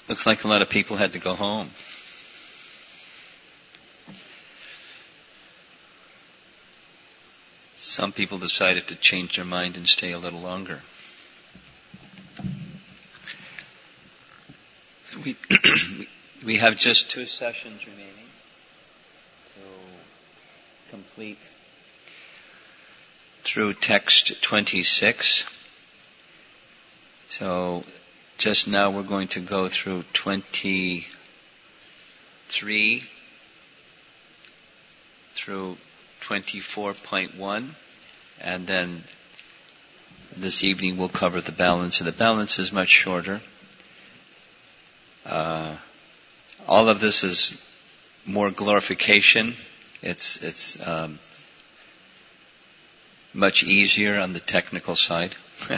Looks like a lot of people had to go home. Some people decided to change their mind and stay a little longer. So we have just 2 sessions remaining to complete through text 26. So just now we're going to go through 23 through 24.1, and then this evening we'll cover the balance. And the balance is much shorter. All of this is more glorification. It's much easier on the technical side.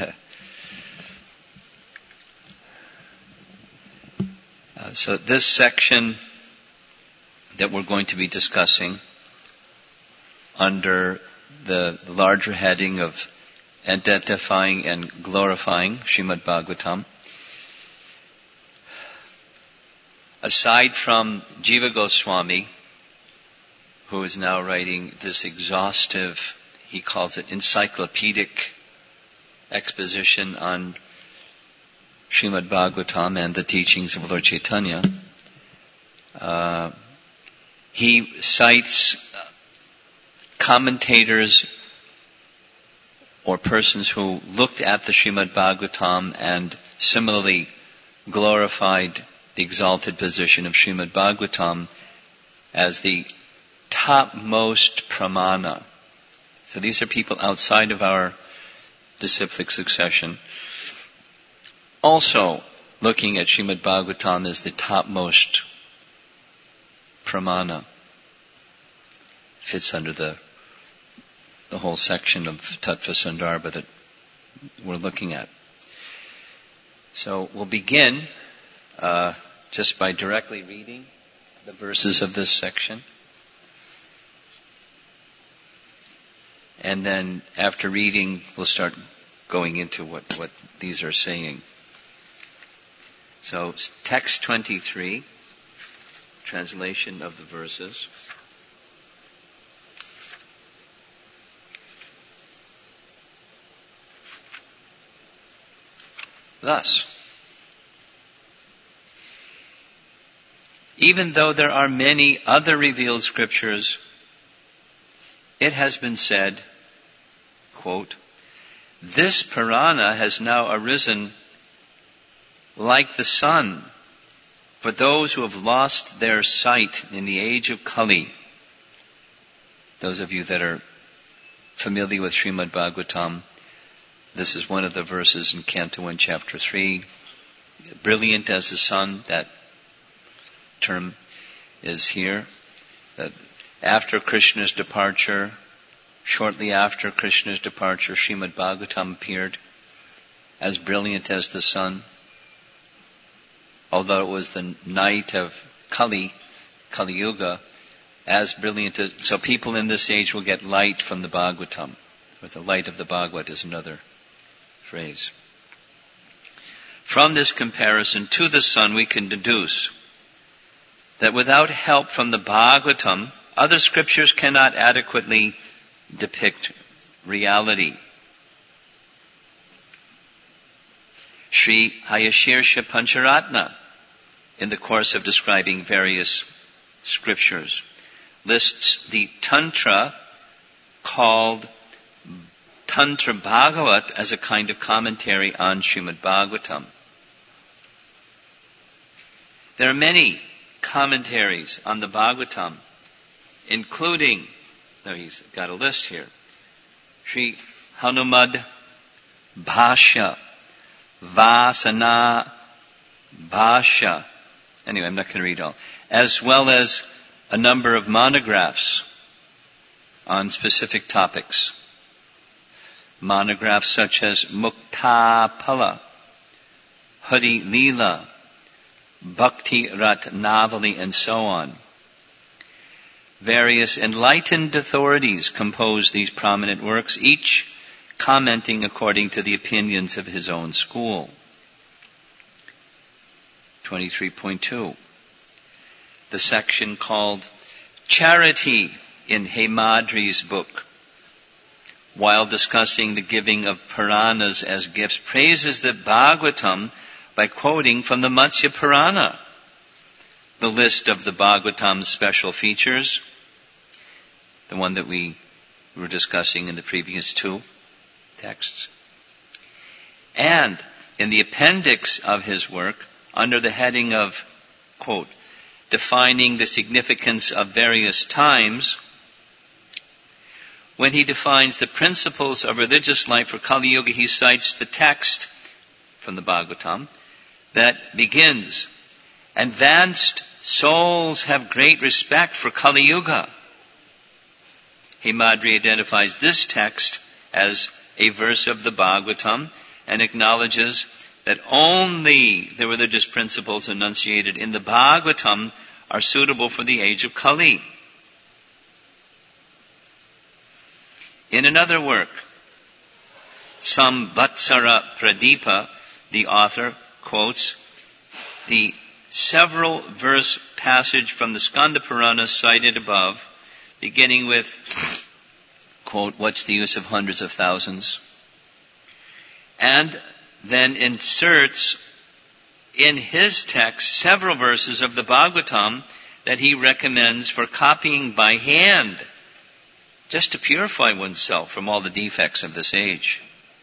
So this section that we're going to be discussing under the larger heading of identifying and glorifying Srimad Bhagavatam, aside from Jiva Goswami, who is now writing this exhaustive, he calls it encyclopedic exposition on Srimad Bhagavatam and the teachings of Lord Chaitanya, he cites commentators or persons who looked at the Srimad Bhagavatam and similarly glorified the exalted position of Srimad Bhagavatam as the topmost pramana. So these are people outside of our disciplic succession, also looking at Srimad Bhagavatam as the topmost pramana. Fits under the whole section of Tattva Sandarbha that we're looking at. So we'll begin just by directly reading the verses of this section. And then after reading, we'll start going into what these are saying. So text 23, translation of the verses. Thus, even though there are many other revealed scriptures, it has been said, quote, "This Purana has now arisen like the sun for those who have lost their sight in the age of Kali." Those of you that are familiar with Srimad Bhagavatam, this is one of the verses in Canto 1, Chapter 3. Brilliant as the sun, that term is here. After Krishna's departure, shortly after Krishna's departure, Srimad Bhagavatam appeared as brilliant as the sun. Although it was the night of Kali Yuga, as brilliant as, so people in this age will get light from the Bhagavatam. With the light of the Bhagavad is another phrase. From this comparison to the sun, we can deduce that without help from the Bhagavatam, other scriptures cannot adequately depict reality. Sri Hayashirsha Pancharatna, in the course of describing various scriptures, lists the Tantra called Tantra Bhagavat as a kind of commentary on Srimad Bhagavatam. There are many commentaries on the Bhagavatam, including, now he's got a list here, Sri Hanumad Bhashya, Vasana Bhashya. Anyway, I'm not going to read all. As well as a number of monographs on specific topics. Monographs such as Muktapala, Hari Leela, Bhakti Ratnavali, and so on. Various enlightened authorities compose these prominent works, each commenting according to the opinions of his own school. 23.2. The section called Charity in Hemadri's book, while discussing the giving of Puranas as gifts, praises the Bhagavatam by quoting from the Matsya Purana, the list of the Bhagavatam's special features, the one that we were discussing in the previous two texts. And in the appendix of his work, under the heading of, quote, defining the significance of various times, when he defines the principles of religious life for Kali Yuga, he cites the text from the Bhagavatam that begins, advanced souls have great respect for Kali Yuga. Hemadri identifies this text as a verse of the Bhagavatam and acknowledges that only the religious principles enunciated in the Bhagavatam are suitable for the age of Kali. In another work, Samvatsara Pradipa, the author quotes the several verse passage from the Skanda Purana cited above, beginning with, quote, what's the use of hundreds of thousands? And then inserts in his text several verses of the Bhagavatam that he recommends for copying by hand, just to purify oneself from all the defects of this age.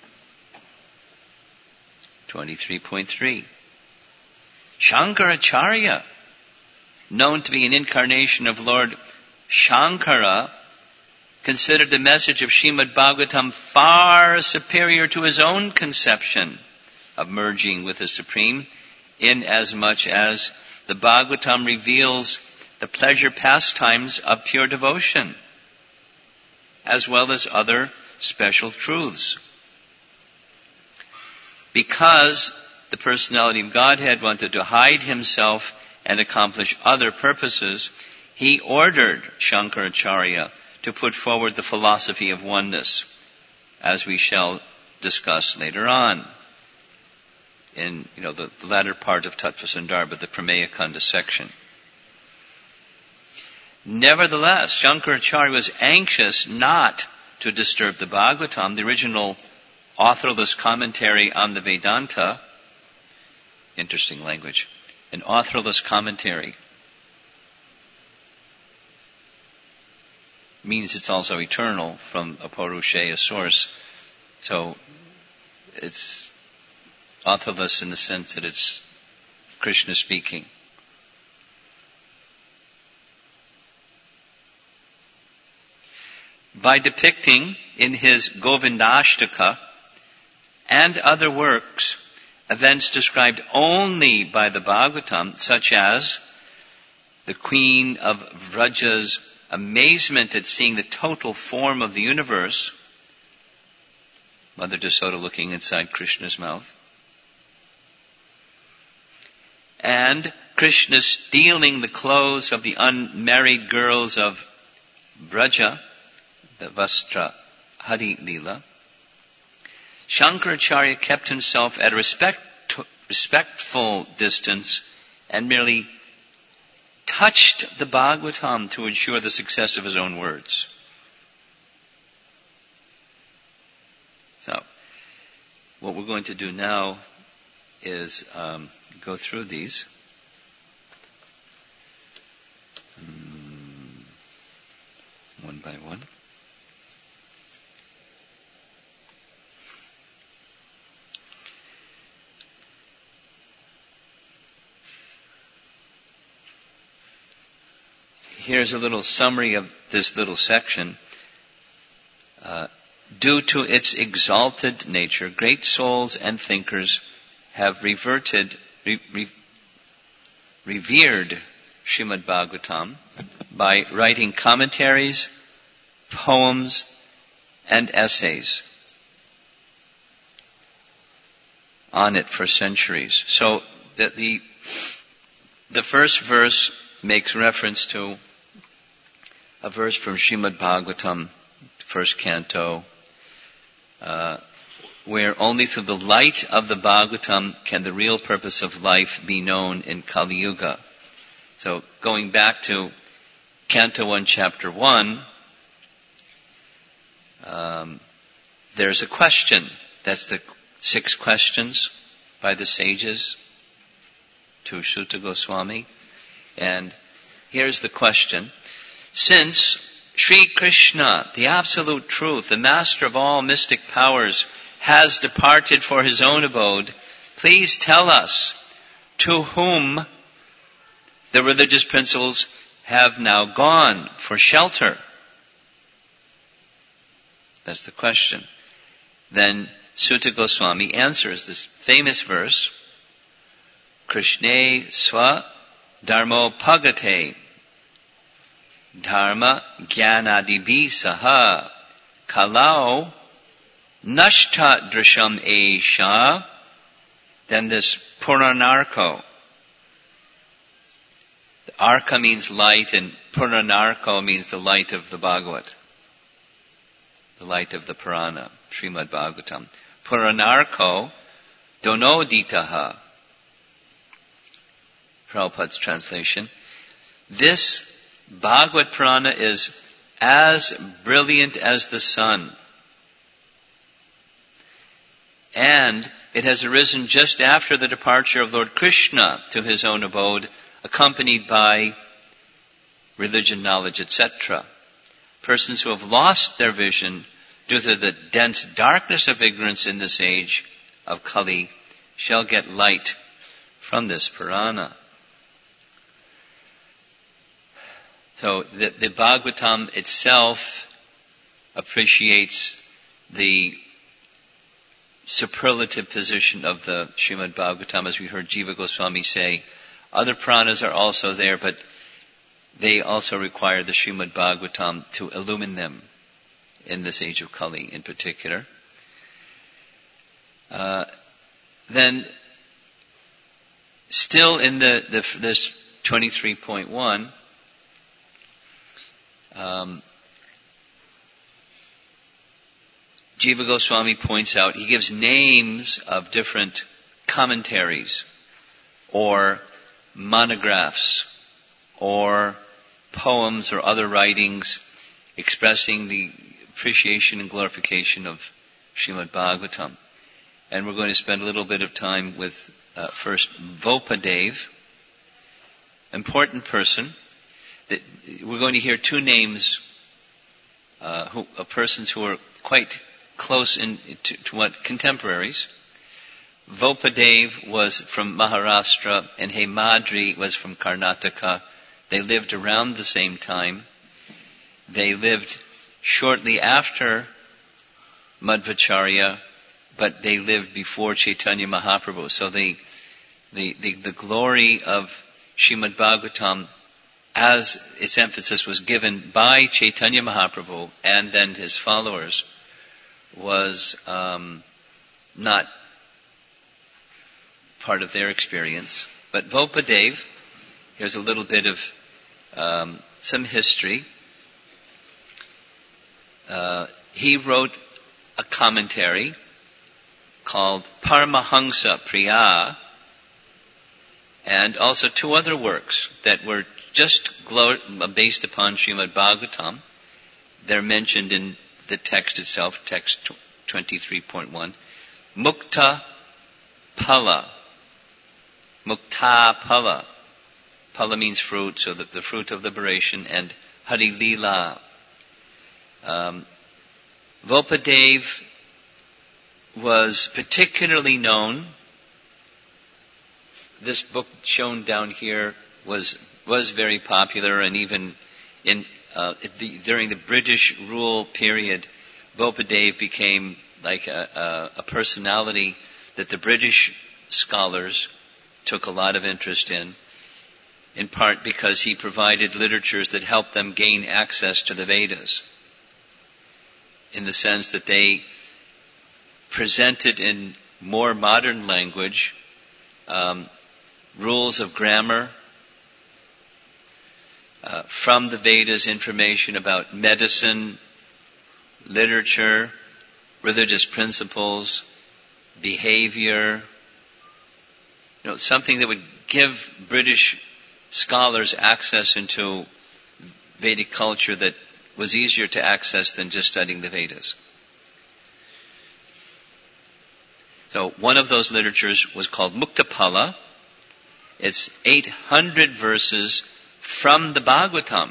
23.3. Shankaracharya, known to be an incarnation of Lord Shankara, considered the message of Srimad Bhagavatam far superior to his own conception of merging with the Supreme, inasmuch as the Bhagavatam reveals the pleasure pastimes of pure devotion, as well as other special truths. Because the personality of Godhead wanted to hide himself and accomplish other purposes, he ordered Shankaracharya to put forward the philosophy of oneness, as we shall discuss later on in the latter part of Tattva Sandarbha, the Prameya Khanda section. Nevertheless, Shankaracharya was anxious not to disturb the Bhagavatam, the original authorless commentary on the Vedanta. Interesting language. An authorless commentary means it's also eternal from a Purusheya source. So it's authorless in the sense that it's Krishna speaking. By depicting in his Govindashtaka and other works events described only by the Bhagavatam, such as the Queen of Vraja's amazement at seeing the total form of the universe, Mother Yasoda looking inside Krishna's mouth, and Krishna stealing the clothes of the unmarried girls of Vraja, the Vastra Hari Leela, Shankaracharya kept himself at a respectful distance and merely touched the Bhagavatam to ensure the success of his own words. So, what we're going to do now is go through these. One by one. Here's a little summary of this little section. Due to its exalted nature, great souls and thinkers have revered Srimad Bhagavatam by writing commentaries, poems, and essays on it for centuries. So that the first verse makes reference to a verse from Srimad Bhagavatam, first canto, where only through the light of the Bhagavatam can the real purpose of life be known in Kali Yuga. So going back to Canto 1, Chapter 1, there's a question. That's the 6 questions by the sages to Suta Goswami. And here's the question. Since Sri Krishna, the absolute truth, the master of all mystic powers, has departed for his own abode, please tell us to whom the religious principles have now gone for shelter. That's the question. Then Suta Goswami answers this famous verse, Krishne swa dharmo pagate dharma jnanadibhi saha kalau nashta drisham esha. Then this puranarko. The arka means light, and puranarko means the light of the Bhagavat. The light of the Purana, Srimad Bhagavatam. Puranarko donoditaha. Prabhupada's translation. This Bhagavad Purana is as brilliant as the sun. And it has arisen just after the departure of Lord Krishna to his own abode, accompanied by religion, knowledge, etc. Persons who have lost their vision due to the dense darkness of ignorance in this age of Kali shall get light from this Purana. So the Bhagavatam itself appreciates the superlative position of the Srimad Bhagavatam, as we heard Jiva Goswami say. Other Puranas are also there, but they also require the Srimad Bhagavatam to illumine them in this age of Kali in particular. Then, still in this 23.1, Jiva Goswami points out, he gives names of different commentaries or monographs or poems or other writings expressing the appreciation and glorification of Srimad Bhagavatam. And we're going to spend a little bit of time with first Vopadev, important person. We're going to hear 2 names of persons who are quite close to what contemporaries. Vopadev was from Maharashtra and Hemadri was from Karnataka. They lived around the same time. They lived shortly after Madhvacharya, but they lived before Chaitanya Mahaprabhu. So the glory of Srimad Bhagavatam, as its emphasis was given by Chaitanya Mahaprabhu and then his followers, was not part of their experience. But Vopadev, here's a little bit of some history. He wrote a commentary called Paramahansa Priya, and also 2 other works that were just based upon Srimad Bhagavatam. They're mentioned in the text itself, text 23.1. Mukta Pala. Mukta Pala. Pala means fruit, so the fruit of liberation, and Hari Leela. Vopadev was particularly known. This book shown down here was very popular, and even during the British rule period, Vopadev became like a personality that the British scholars took a lot of interest in part because he provided literatures that helped them gain access to the Vedas, in the sense that they presented in more modern language rules of grammar, from the Vedas, information about medicine, literature, religious principles, behavior, something that would give British scholars access into Vedic culture that was easier to access than just studying the Vedas. So one of those literatures was called Muktapala. It's 800 verses from the Bhagavatam.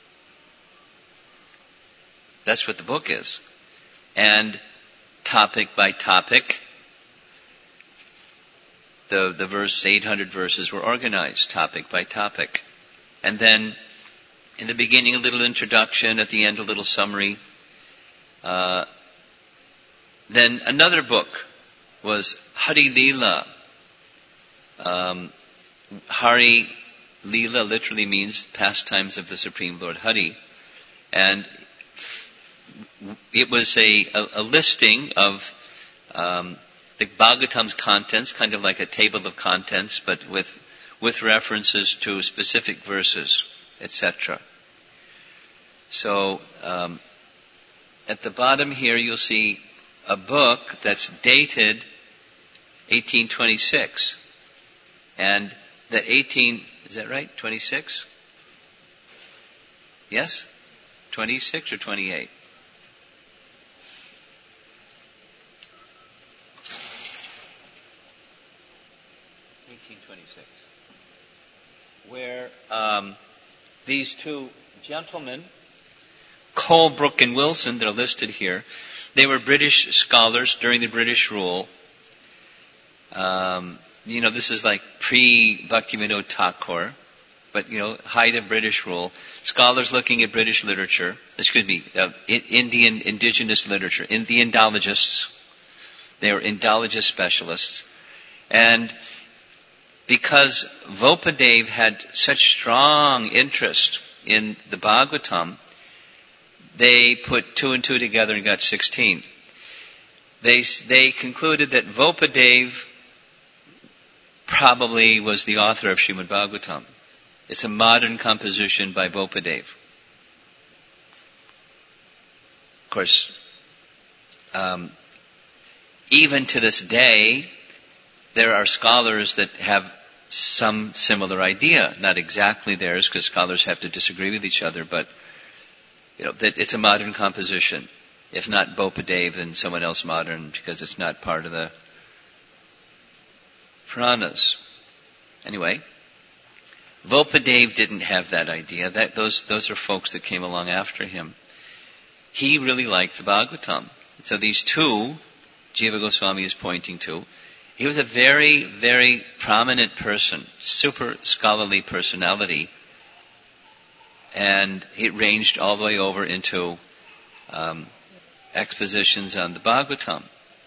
That's what the book is. And topic by topic, the 800 verses were organized, topic by topic. And then, in the beginning, a little introduction, at the end, a little summary. Then another book was Hari Leela. Hari Leela literally means pastimes of the Supreme Lord Hari. And it was a listing of the Bhagavatam's contents, kind of like a table of contents, but with references to specific verses, etc. So, at the bottom here you'll see a book that's dated 1826. And that is that right? 26? Yes? 26 or 28? Where these two gentlemen, Colebrook and Wilson, that are listed here, they were British scholars during the British rule. This is like pre-Bhaktivinoda Thakur, but height of British rule. Scholars looking at British literature, Indian indigenous literature, the Indologists. They were Indologist specialists. And because Vopadev had such strong interest in the Bhagavatam, they put 2 and 2 together and got 16. They concluded that Vopadev probably was the author of Srimad Bhagavatam. It's a modern composition by Vopadev. Of course, even to this day, there are scholars that have some similar idea, not exactly theirs, because scholars have to disagree with each other, but that it's a modern composition. If not Vopadev, then someone else modern, because it's not part of the Puranas. Anyway, Vopadev didn't have that idea. Those are folks that came along after him. He really liked the Bhagavatam. So these two, Jiva Goswami is pointing to, he was a very, very prominent person, super scholarly personality, and it ranged all the way over into expositions on the Bhagavatam.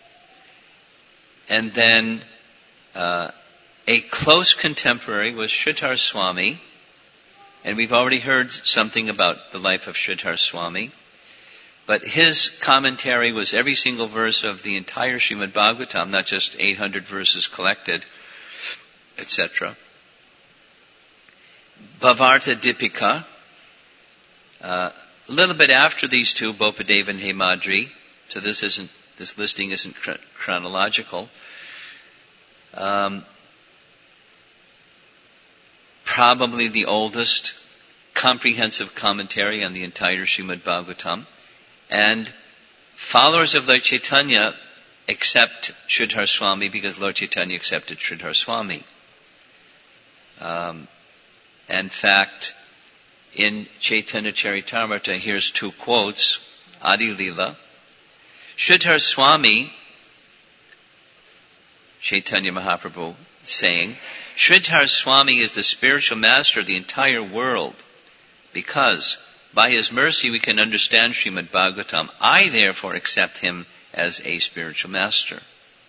And then a close contemporary was Sridhar Swami, and we've already heard something about the life of Sridhar Swami. But his commentary was every single verse of the entire Srimad Bhagavatam, not just 800 verses collected, etc. Bhavarta Dipika, a little bit after these two, Vopadev and Hemadri, so this listing isn't chronological. Probably the oldest comprehensive commentary on the entire Srimad Bhagavatam. And followers of Lord Chaitanya accept Sridhar Swami because Lord Chaitanya accepted Sridhar Swami. In fact, in Chaitanya Charitamrita, here's 2 quotes, Adi Leela. Sridhar Swami, Chaitanya Mahaprabhu saying, Sridhar Swami is the spiritual master of the entire world because by his mercy we can understand Srimad Bhagavatam. I therefore accept him as a spiritual master.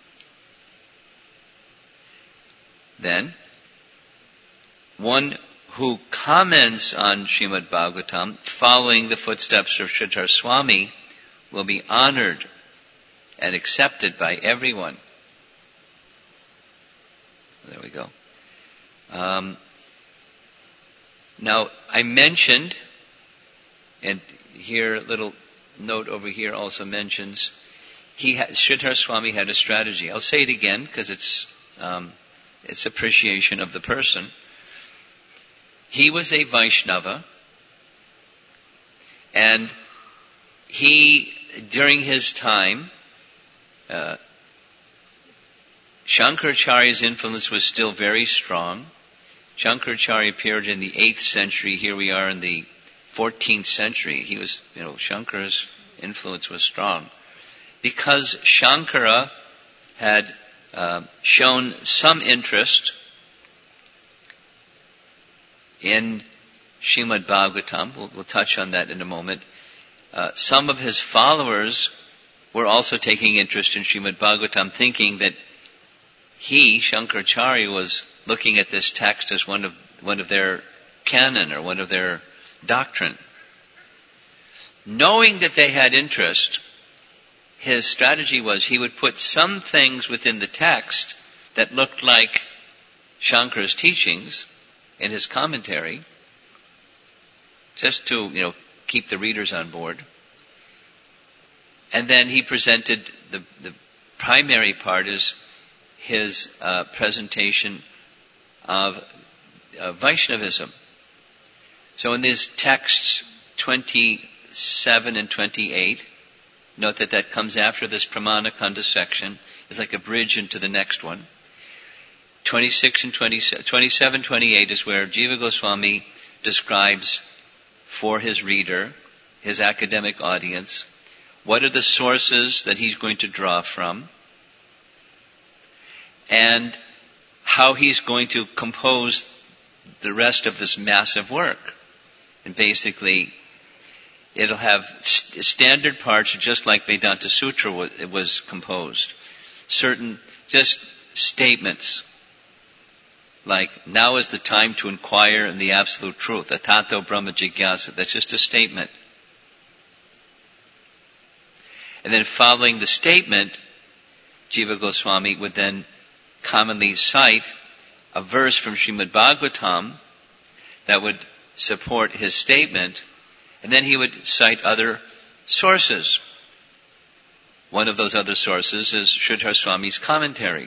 Then, one who comments on Srimad Bhagavatam following the footsteps of Sridhar Swami will be honored and accepted by everyone. There we go. Now, I mentioned, and here a little note over here also mentions, Sridhar Swami had a strategy. I'll say it again because it's appreciation of the person. He was a Vaishnava, and during his time, Shankaracharya's influence was still very strong. Shankaracharya appeared in the 8th century. Here we are in the 14th century. Shankara's influence was strong. Because Shankara had shown some interest in Srimad Bhagavatam, we'll touch on that in a moment, some of his followers were also taking interest in Srimad Bhagavatam, thinking that Shankaracharya, was looking at this text as one of their canon or one of their doctrine. Knowing that they had interest, his strategy was he would put some things within the text that looked like Shankara's teachings in his commentary, just to, keep the readers on board. And then he presented the primary part is his presentation of Vaishnavism. So in these texts 27 and 28, note that comes after this Pramana Kanda section. It's like a bridge into the next one. 26 and 27, 28 is where Jiva Goswami describes for his reader, his academic audience, what are the sources that he's going to draw from, and how he's going to compose the rest of this massive work. And basically, it'll have standard parts, just like Vedanta Sutra was composed. Certain just statements, like, now is the time to inquire in the absolute truth. Atato Brahma Jigyasa. That's just a statement. And then following the statement, Jiva Goswami would then commonly cite a verse from Srimad Bhagavatam that would support his statement, and then he would cite other sources. One of those other sources is Sridhar Swami's commentary.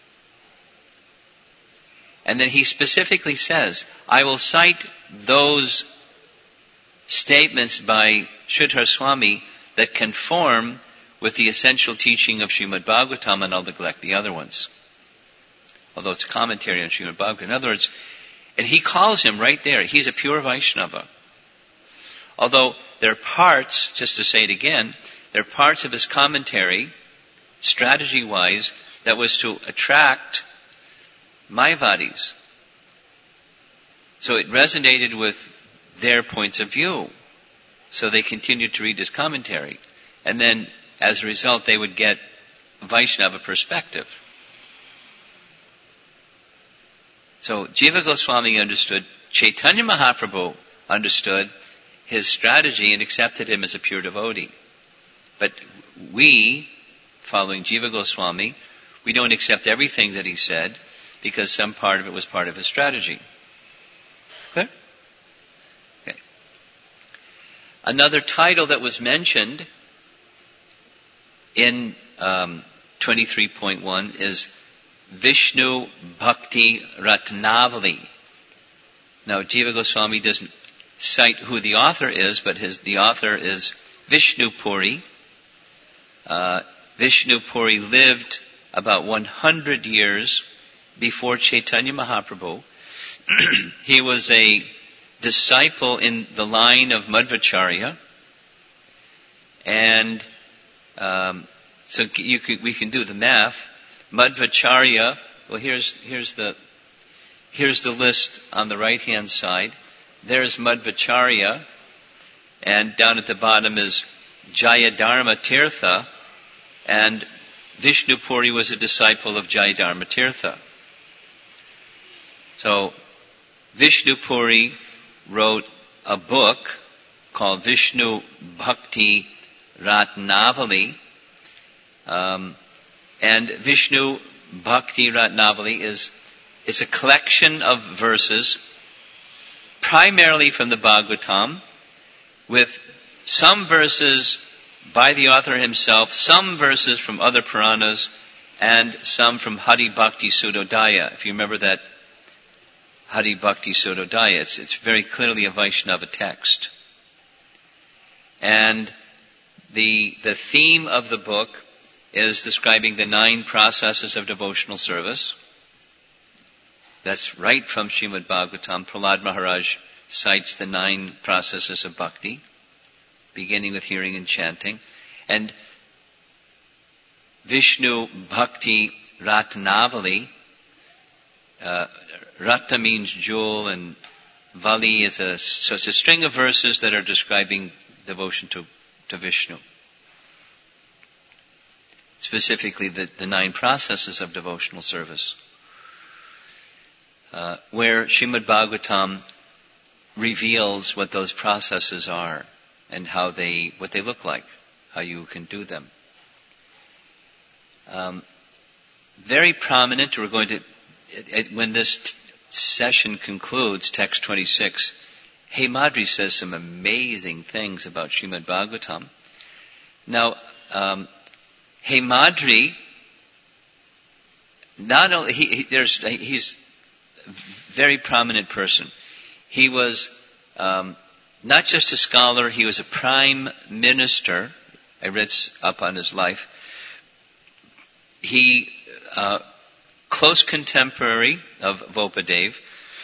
And then he specifically says, I will cite those statements by Sridhar Swami that conform with the essential teaching of Srimad Bhagavatam, and I'll neglect the other ones. Although it's a commentary on Srimad Bhagavatam. In other words, and he calls him right there, he's a pure Vaishnava. Although there are parts, just to say it again, there are parts of his commentary, strategy-wise, that was to attract Mayavadis. So it resonated with their points of view. So they continued to read his commentary. And then, as a result, they would get Vaishnava perspective. So Jiva Goswami understood, Chaitanya Mahaprabhu understood his strategy and accepted him as a pure devotee. But we, following Jiva Goswami, we don't accept everything that he said because some part of it was part of his strategy. Clear? Okay. Another title that was mentioned in 23.1 is Vishnu Bhakti Ratnavali. Now, Jiva Goswami doesn't cite who the author is, but the author is Vishnu Puri. Vishnu Puri lived about 100 years before Chaitanya Mahaprabhu. He was a disciple in the line of Madhvacharya, and so we can do the math. Madhvacharya. Well, here's the list on the right hand side. There's Madhvacharya, and down at the bottom is Jayadharma Tirtha, and Vishnu Puri was a disciple of Jayadharma Tirtha. So Vishnu Puri wrote a book called Vishnu Bhakti Ratnavali, and Vishnu Bhakti Ratnavali is a collection of verses primarily from the Bhagavatam, with some verses by the author himself, some verses from other Puranas, and some from Hari Bhakti Sudodaya. If you remember that Hari Bhakti Sudodaya, it's very clearly a Vaishnava text. And the theme of the book is describing the 9 processes of devotional service. That's right from Srimad Bhagavatam. Prahlad Maharaj cites the 9 processes of bhakti, beginning with hearing and chanting. And Vishnu Bhakti Ratnavali, Ratna means jewel, and Vali is so it's a string of verses that are describing devotion to Vishnu. Specifically the 9 processes of devotional service. Where Srimad Bhagavatam reveals what those processes are and what they look like, how you can do them. Very prominent, we're going to, when this session concludes, text 26, Hemadri says some amazing things about Srimad Bhagavatam. Now, Hemadri, not only, he's a very prominent person. He was not just a scholar, he was a prime minister. I read up on his life. He, close contemporary of Vopadev.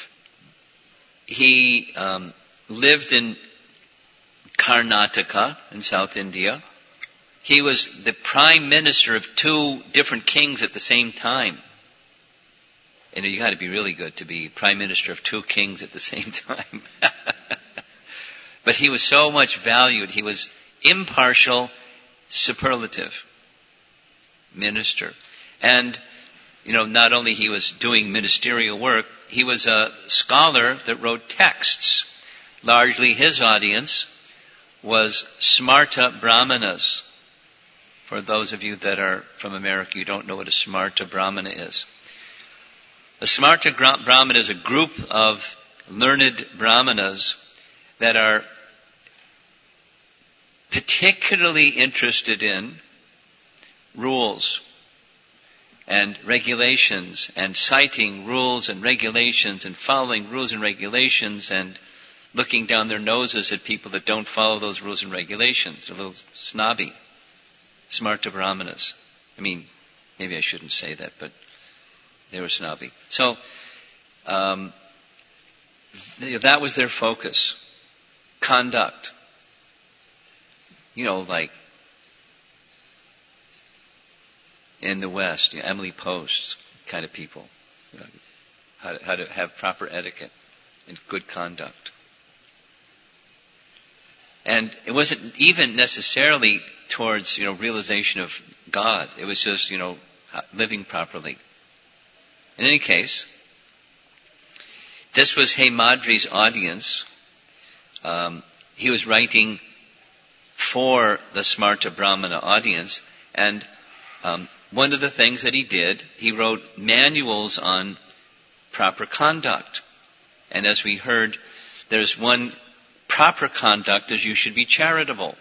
He lived in Karnataka in South India. He was the prime minister of 2 different kings at the same time. And you got to be really good to be prime minister of 2 kings at the same time. But he was so much valued. He was impartial, superlative minister. And, not only he was doing ministerial work, he was a scholar that wrote texts. Largely his audience was Smarta Brahmanas. For those of you that are from America, you don't know what a Smarta Brahmana is. A Smarta Brahmana is a group of learned Brahmanas that are particularly interested in rules and regulations and citing rules and regulations and following rules and regulations and looking down their noses at people that don't follow those rules and regulations. They're a little snobby. Smarta Brahmanas. I mean, maybe I shouldn't say that, but they were snobby. So, that was their focus. Conduct. Like in the West, Emily Post kind of people. How to have proper etiquette and good conduct. And it wasn't even necessarily towards, realization of God. It was just, living properly. In any case, this was Hemadri's audience. He was writing for the Smarta Brahmana audience, and one of the things that he did, he wrote manuals on proper conduct. And as we heard, there's one proper conduct is you should be charitable.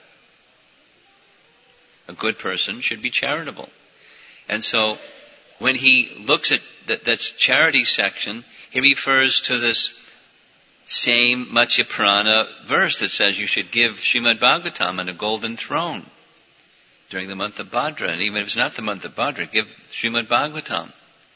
A good person should be charitable. And so when he looks at that's charity section, he refers to this same Matsya Purana verse that says you should give Srimad Bhagavatam on a golden throne during the month of Bhadra. And even if it's not the month of Bhadra, give Srimad Bhagavatam.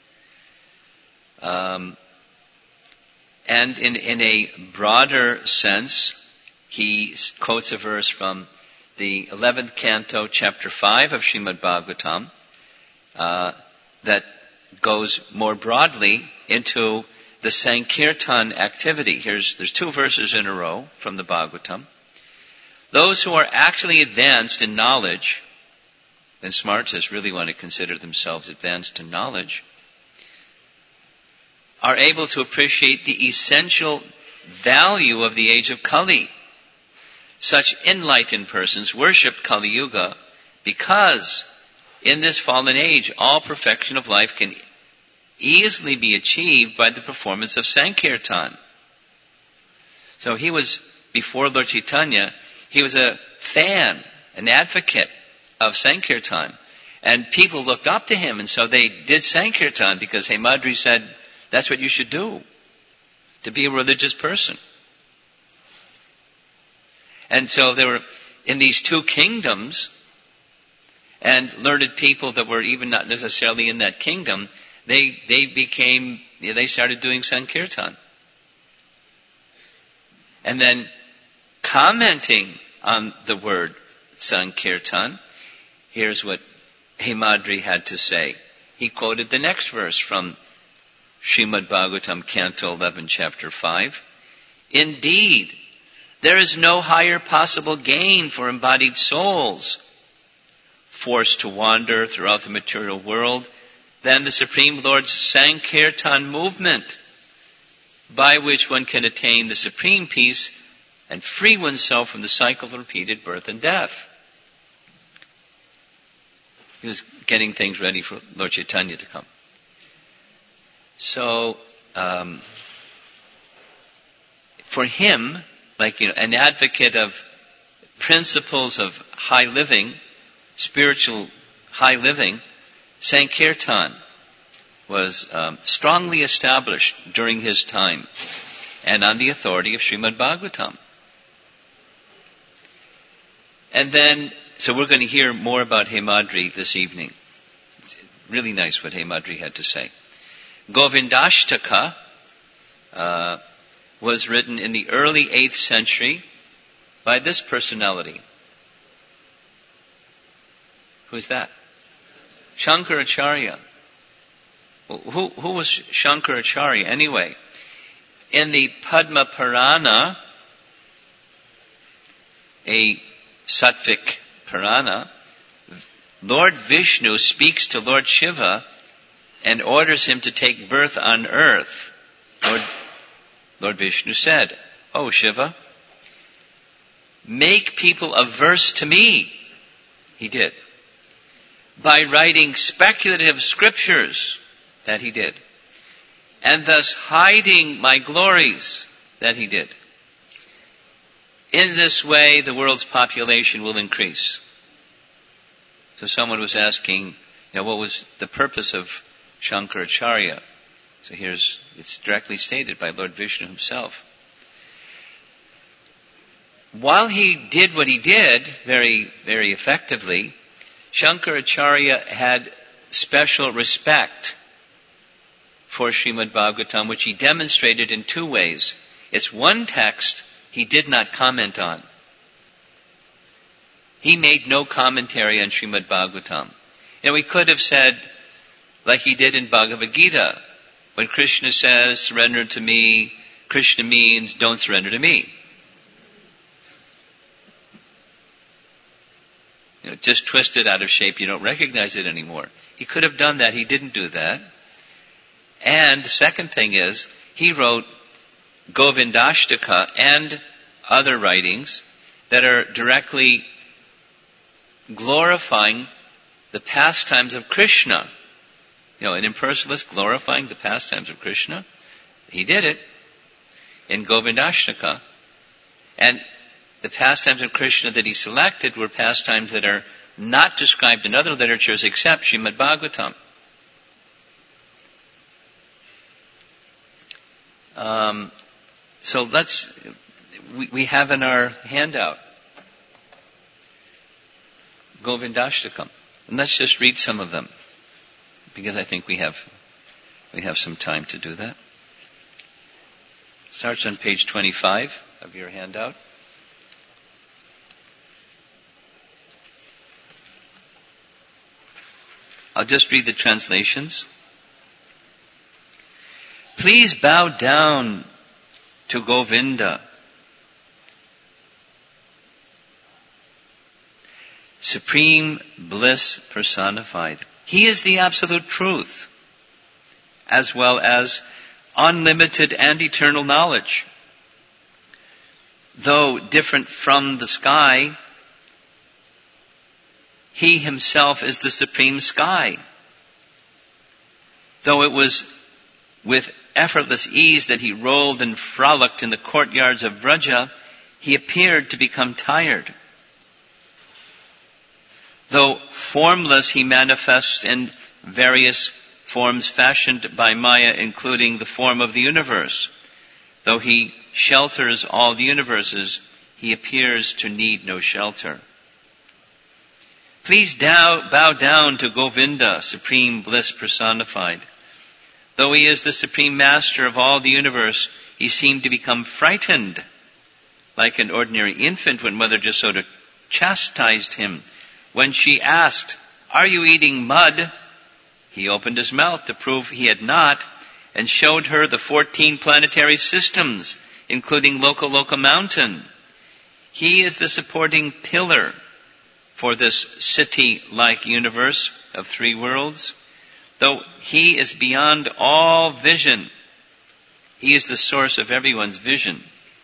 And in a broader sense, he quotes a verse from the 11th canto, chapter 5 of Srimad Bhagavatam, that goes more broadly into the Sankirtan activity. There's 2 verses in a row from the Bhagavatam. Those who are actually advanced in knowledge, and Smartas really want to consider themselves advanced in knowledge, are able to appreciate the essential value of the age of Kali. Such enlightened persons worship Kali Yuga because in this fallen age, all perfection of life can easily be achieved by the performance of Sankirtan. So he was, before Lord Chaitanya, he was a fan an advocate of Sankirtan. And people looked up to him, and so they did Sankirtan because Hemadri said that's what you should do, to be a religious person. And so there were, in these two kingdoms, and learned people that were even not necessarily in that kingdom, they started doing Sankirtan. And then commenting on the word Sankirtan, here's what Hemadri had to say. He quoted the next verse from Srimad Bhagavatam, Canto 11, Chapter 5. Indeed, there is no higher possible gain for embodied souls forced to wander throughout the material world than the Supreme Lord's Sankirtan movement, by which one can attain the supreme peace and free oneself from the cycle of repeated birth and death. He was getting things ready for Lord Chaitanya to come. So, for him, an advocate of principles of high living, spiritual high living, Sankirtan was strongly established during his time and on the authority of Srimad Bhagavatam. And then, so we're going to hear more about Hemadri this evening. It's really nice what Hemadri had to say. Govindashtaka was written in the early 8th century by this personality. Who's that? Shankaracharya. Who was Shankaracharya anyway? In the Padma Purana, a Sattvic Purana, Lord Vishnu speaks to Lord Shiva and orders him to take birth on earth. Lord Vishnu said, "Oh Shiva, make people averse to me." He did. By writing speculative scriptures, that he did. And thus hiding my glories, that he did. In this way, the world's population will increase. So someone was asking, what was the purpose of Shankaracharya? So it's directly stated by Lord Vishnu himself. While he did what he did very, very effectively, Shankaracharya had special respect for Srimad Bhagavatam, which he demonstrated in two ways. It's one text he did not comment on. He made no commentary on Srimad Bhagavatam. He could have said, like he did in Bhagavad Gita, when Krishna says, "Surrender to me," Krishna means, don't surrender to me. Just twist it out of shape, you don't recognize it anymore. He could have done that, he didn't do that. And the second thing is, he wrote Govindashtaka and other writings that are directly glorifying the pastimes of Krishna. An impersonalist glorifying the pastimes of Krishna. He did it in Govindashtaka. And the pastimes of Krishna that he selected were pastimes that are not described in other literatures except Srimad Bhagavatam. So we have in our handout Govindashtakam. And let's just read some of them, because I think we have some time to do that. Starts on page 25 of your handout. I'll just read the translations. Please bow down to Govinda, supreme bliss personified. He is the absolute truth, as well as unlimited and eternal knowledge. Though different from the sky, he himself is the supreme sky. Though it was with effortless ease that he rolled and frolicked in the courtyards of Vraja, he appeared to become tired. Though formless, he manifests in various forms fashioned by Maya, including the form of the universe. Though he shelters all the universes, he appears to need no shelter. Please bow down to Govinda, supreme bliss personified. Though he is the supreme master of all the universe, he seemed to become frightened, like an ordinary infant when Mother Jasoda chastised him. When she asked, "Are you eating mud?" he opened his mouth to prove he had not, and showed her the 14 planetary systems, including Loka Mountain. He is the supporting pillar for this city-like universe of 3 worlds. Though he is beyond all vision, he is the source of everyone's vision.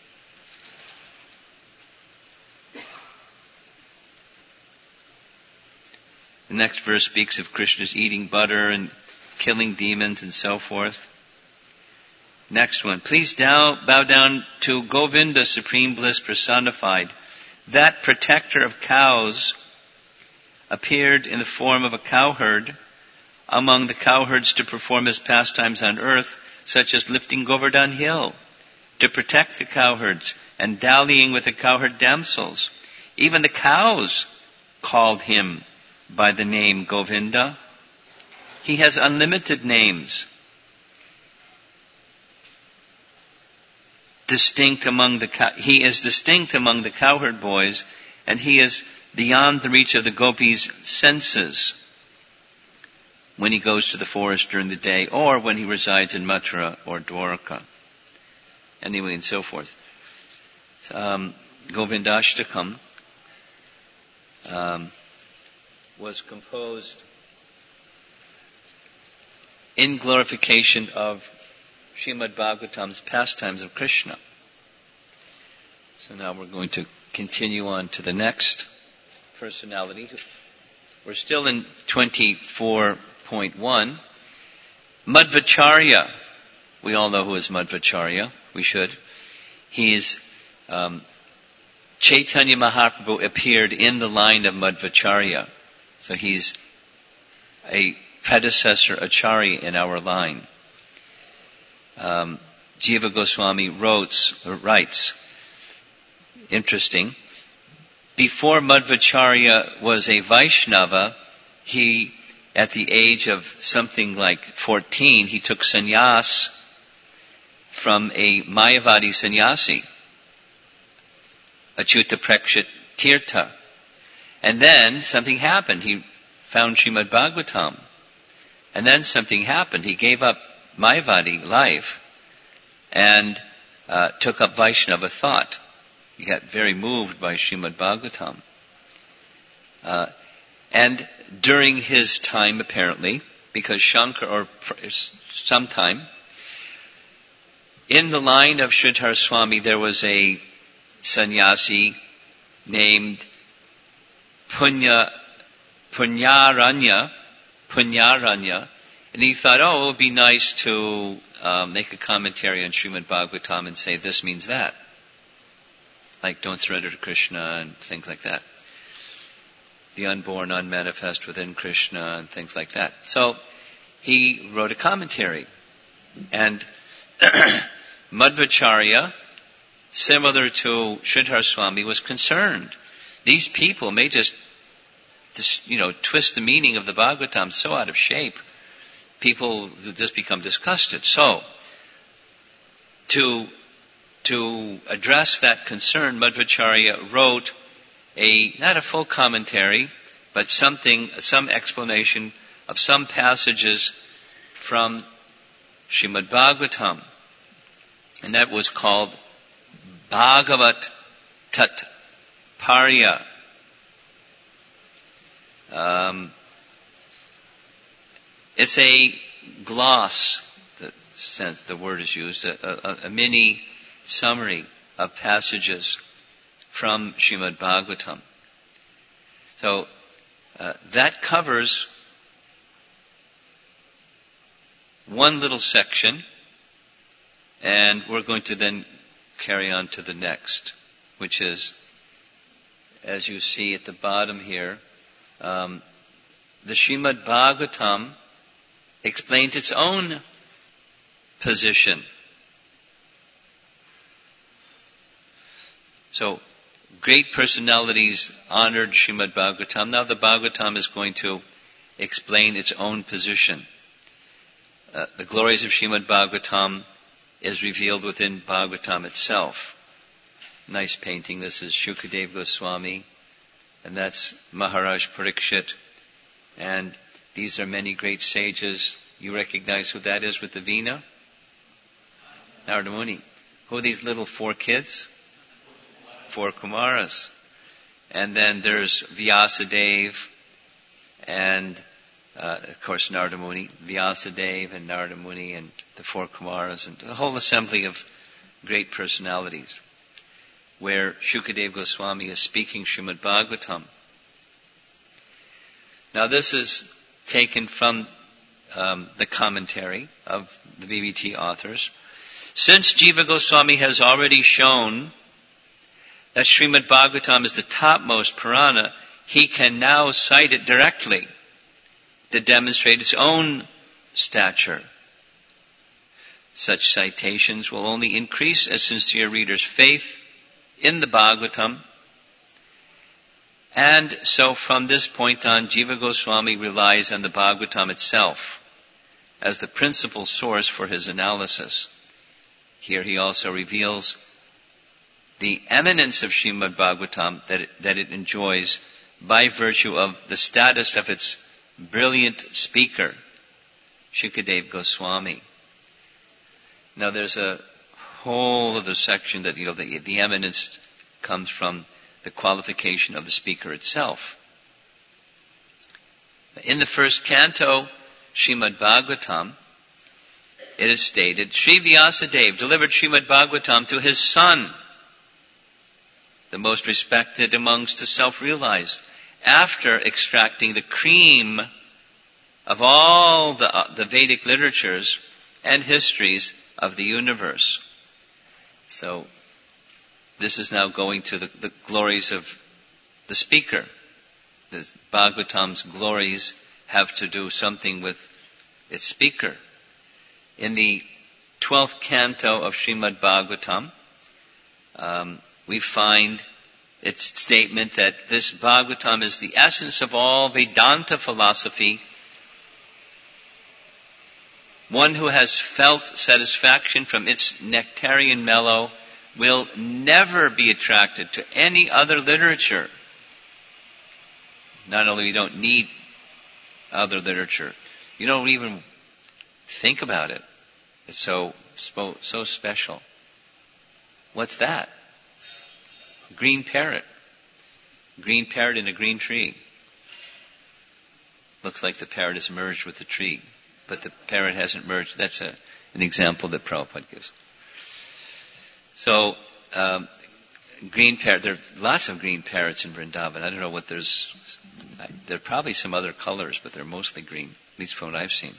The next verse speaks of Krishna's eating butter and killing demons and so forth. Next one. Please bow down to Govinda, supreme bliss personified. That protector of cows appeared in the form of a cowherd among the cowherds to perform his pastimes on earth, such as lifting Govardhan Hill, to protect the cowherds and dallying with the cowherd damsels. Even the cows called him by the name Govinda. He has unlimited names. He is distinct among the cowherd boys, and he is beyond the reach of the gopis' senses when he goes to the forest during the day, or when he resides in Mathura or Dwarka. Anyway, and so forth. Govindashtakam was composed in glorification of Srimad Bhagavatam's pastimes of Krishna. So now we're going to continue on to the next personality. We're still in 24.1. Madhvacharya. We all know who is Madhvacharya. We should. He's Chaitanya Mahaprabhu appeared in the line of Madhvacharya. So he's a predecessor acharya in our line. Jiva Goswami writes, interesting, before Madhvacharya was a Vaishnava, he, at the age of something like 14, he took sannyas from a Mayavadi sannyasi, Achyuta Prakshit Tirtha. And then something happened. He found Srimad Bhagavatam. And then something happened. He gave up Mayavadi life and took up Vaishnava thought. He got very moved by Srimad Bhagavatam. And during his time, apparently, because Shankar, or sometime, in the line of Sridhar Swami, there was a sannyasi named Punyaranya, and he thought, it would be nice to make a commentary on Srimad Bhagavatam and say this means that. Like, don't surrender to Krishna and things like that. The unborn, unmanifest within Krishna and things like that. So, he wrote a commentary. And Madhvacharya, similar to Sridhar Swami, was concerned. These people may just twist the meaning of the Bhagavatam so out of shape, people just become disgusted. So, to address that concern, Madhvacharya wrote not a full commentary, but some explanation of some passages from Srimad Bhagavatam. And that was called Bhagavat Tatparya. It's a gloss, the word is used, a mini summary of passages from Srimad Bhagavatam. So that covers one little section, and we're going to then carry on to the next, which is, as you see at the bottom here, the Srimad Bhagavatam explains its own position. So, great personalities honored Srimad Bhagavatam. Now the Bhagavatam is going to explain its own position. The glories of Srimad Bhagavatam is revealed within Bhagavatam itself. Nice painting. This is Shukadeva Goswami, and that's Maharaj Parikshit. And these are many great sages. You recognize who that is with the Veena? Narada Muni. Who are these little 4 kids? 4 Kumaras. And then there's Vyasadeva and of course Narada Muni, Vyasadeva and Narada Muni and the 4 Kumaras and a whole assembly of great personalities where Shukadeva Goswami is speaking Srimad Bhagavatam. Now this is taken from the commentary of the BBT authors. Since Jiva Goswami has already shown that Srimad Bhagavatam is the topmost Purana, he can now cite it directly to demonstrate its own stature. Such citations will only increase a sincere reader's faith in the Bhagavatam. And so from this point on, Jiva Goswami relies on the Bhagavatam itself as the principal source for his analysis. Here he also reveals the eminence of Srimad Bhagavatam that it enjoys by virtue of the status of its brilliant speaker, Shukadeva Goswami. Now there's a whole other section that, the eminence comes from the qualification of the speaker itself. In the first canto, Srimad Bhagavatam, it is stated, Sri Vyasadeva delivered Srimad Bhagavatam to his son, the most respected amongst the self-realized, after extracting the cream of all the Vedic literatures and histories of the universe. So, this is now going to the glories of the speaker. The Bhagavatam's glories have to do something with its speaker. In the 12th canto of Srimad Bhagavatam, we find its statement that this Bhagavatam is the essence of all Vedanta philosophy. One who has felt satisfaction from its nectarian mellow will never be attracted to any other literature. Not only we don't need other literature, you don't even think about it. It's so special. What's that? Green parrot. Green parrot in a green tree. Looks like the parrot is merged with the tree, but the parrot hasn't merged. That's an example that Prabhupada gives. So, green parrot, there are lots of green parrots in Vrindavan. I don't know what there are probably some other colors, but they're mostly green, at least from what I've seen.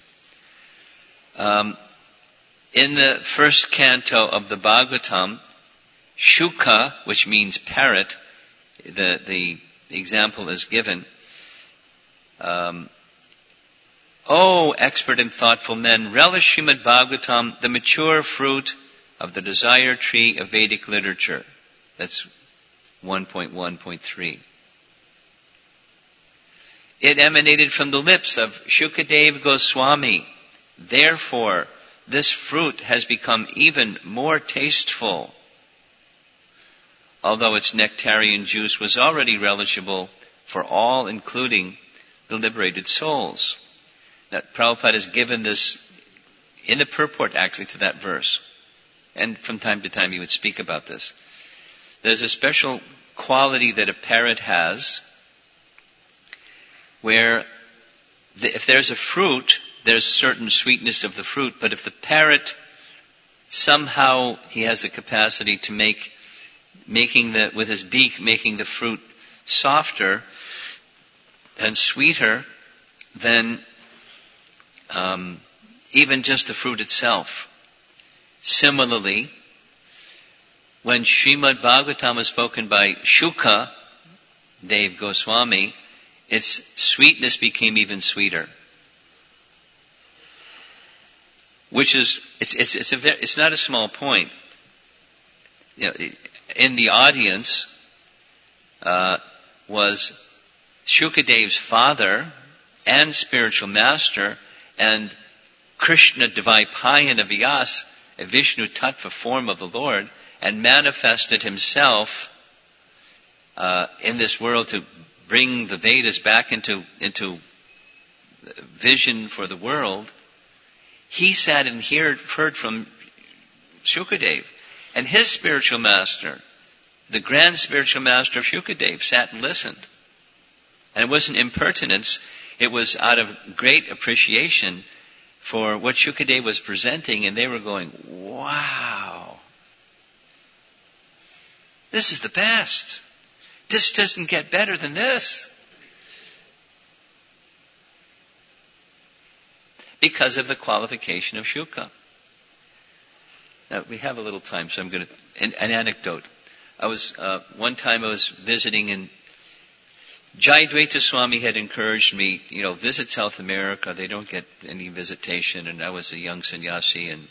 In the first canto of the Bhagavatam, Shuka, which means parrot, the example is given. O expert and thoughtful men, relish Srimad Bhagavatam, the mature fruit of the desired tree of Vedic literature. That's 1.1.3. It emanated from the lips of Shukadeva Goswami. Therefore, this fruit has become even more tasteful, although its nectarian juice was already relishable for all, including the liberated souls. Now, Prabhupada has given this in the purport, actually, to that verse. And from time to time he would speak about this. There's a special quality that a parrot has, where if there's a fruit, there's certain sweetness of the fruit, but if the parrot somehow he has the capacity to with his beak, making the fruit softer and sweeter than even just the fruit itself. Similarly, when Srimad Bhagavatam is spoken by Shuka Dev Goswami, its sweetness became even sweeter. Which is, it's not a small point. You know, in the audience was Shukadeva's father and spiritual master, and Krishna Dvaipayana Vyas, a Vishnu Tattva form of the Lord, and manifested himself in this world to bring the Vedas back into vision for the world. He sat and heard from Shukadeva. And his spiritual master, the grand spiritual master of Shukadeva, sat and listened. And it wasn't impertinence, it was out of great appreciation for what Shukadeva was presenting, and they were going, wow, this is the best. This doesn't get better than this. Because of the qualification of Shuka. Now, we have a little time, so I'm going to... An anecdote. One time I was visiting, and Jayadvaita Swami had encouraged me, visit South America. They don't get any visitation, and I was a young sannyasi, and,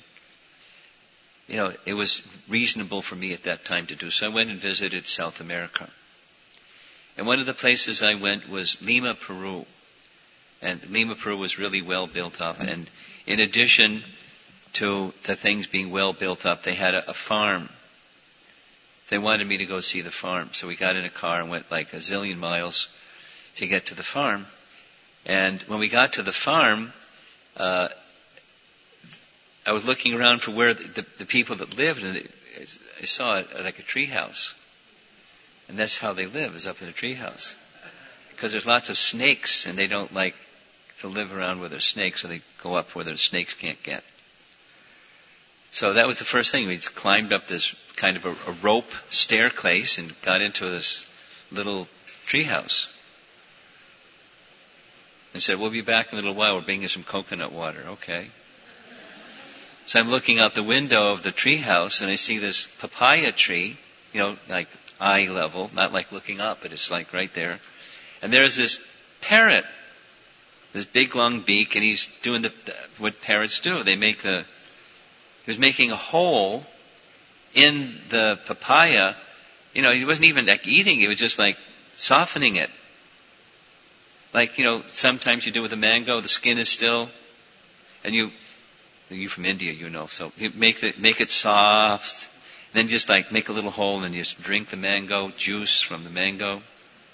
it was reasonable for me at that time to do so. I went and visited South America. And one of the places I went was Lima, Peru. And Lima, Peru was really well built up. And in addition to the things being well built up, they had a farm. They wanted me to go see the farm. So we got in a car and went like a zillion miles to get to the farm. And when we got to the farm, I was looking around for where the people that lived, and I saw it like a tree house. And that's how they live, is up in a tree house. Because there's lots of snakes, and they don't like to live around where there's snakes, so they go up where the snakes can't get. So that was the first thing. We climbed up this kind of a rope staircase and got into this little treehouse. And said, we'll be back in a little while. We're bringing some coconut water. Okay. So I'm looking out the window of the treehouse, and I see this papaya tree, like eye level, not like looking up, but it's like right there. And there's this parrot, this big long beak, and he's doing what parrots do. He was making a hole in the papaya. He wasn't even like eating, he was just like softening it. Like, sometimes you do with a mango, the skin is still, and you from India, so you make it soft, then just like make a little hole and just drink the mango juice from the mango.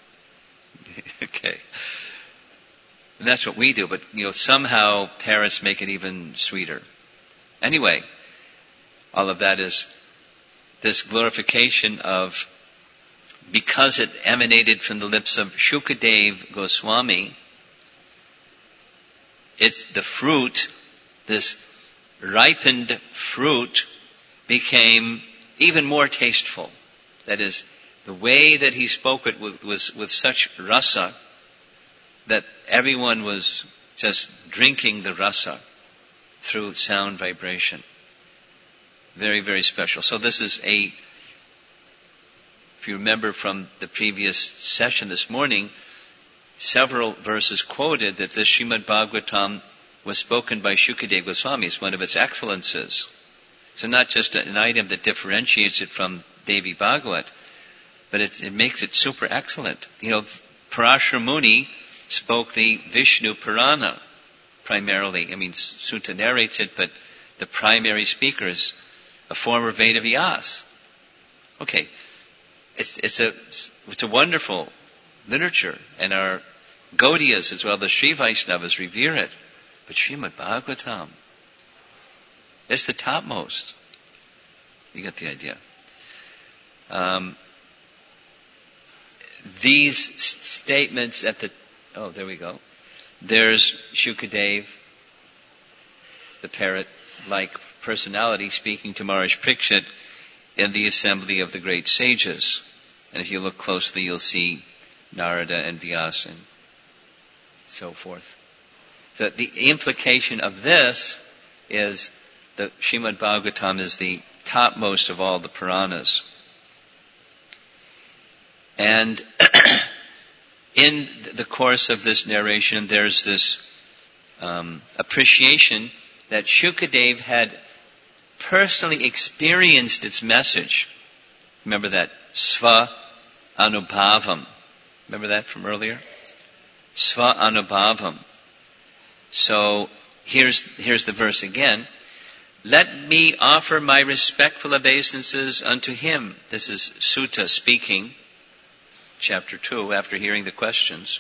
Okay. And that's what we do, but somehow parrots make it even sweeter. Anyway, all of that is this glorification of, because it emanated from the lips of Shukadeva Goswami, it's the fruit, this ripened fruit, became even more tasteful. That is, the way that he spoke it was with such rasa that everyone was just drinking the rasa through sound vibration. Very, very special. So this is if you remember from the previous session this morning, several verses quoted that this Srimad Bhagavatam was spoken by Shukadeva Goswami. It's one of its excellences. So not just an item that differentiates it from Devi Bhagavat, but it makes it super excellent. Parashara Muni spoke the Vishnu Purana primarily. Sutta narrates it, but the primary speaker is a former Veda Vyas. Okay, it's a wonderful literature, and our Gaudiyas as well, the Sri Vaishnavas revere it. But Srimad Bhagavatam, it's the topmost. You get the idea. These statements there we go. There's Shukadeva, the parrot-like personality, speaking to Maharaj Parikshit in the assembly of the great sages. And if you look closely, you'll see Narada and Vyasa and so forth. So the implication of this is that Srimad Bhagavatam is the topmost of all the Puranas. And in the course of this narration, there's this appreciation that Shukadev had personally experienced its message. Remember that? Sva Anubhavam. Remember that from earlier? Sva Anubhavam. So here's the verse again. Let me offer my respectful obeisances unto him. This is Sutta speaking, chapter 2, after hearing the questions.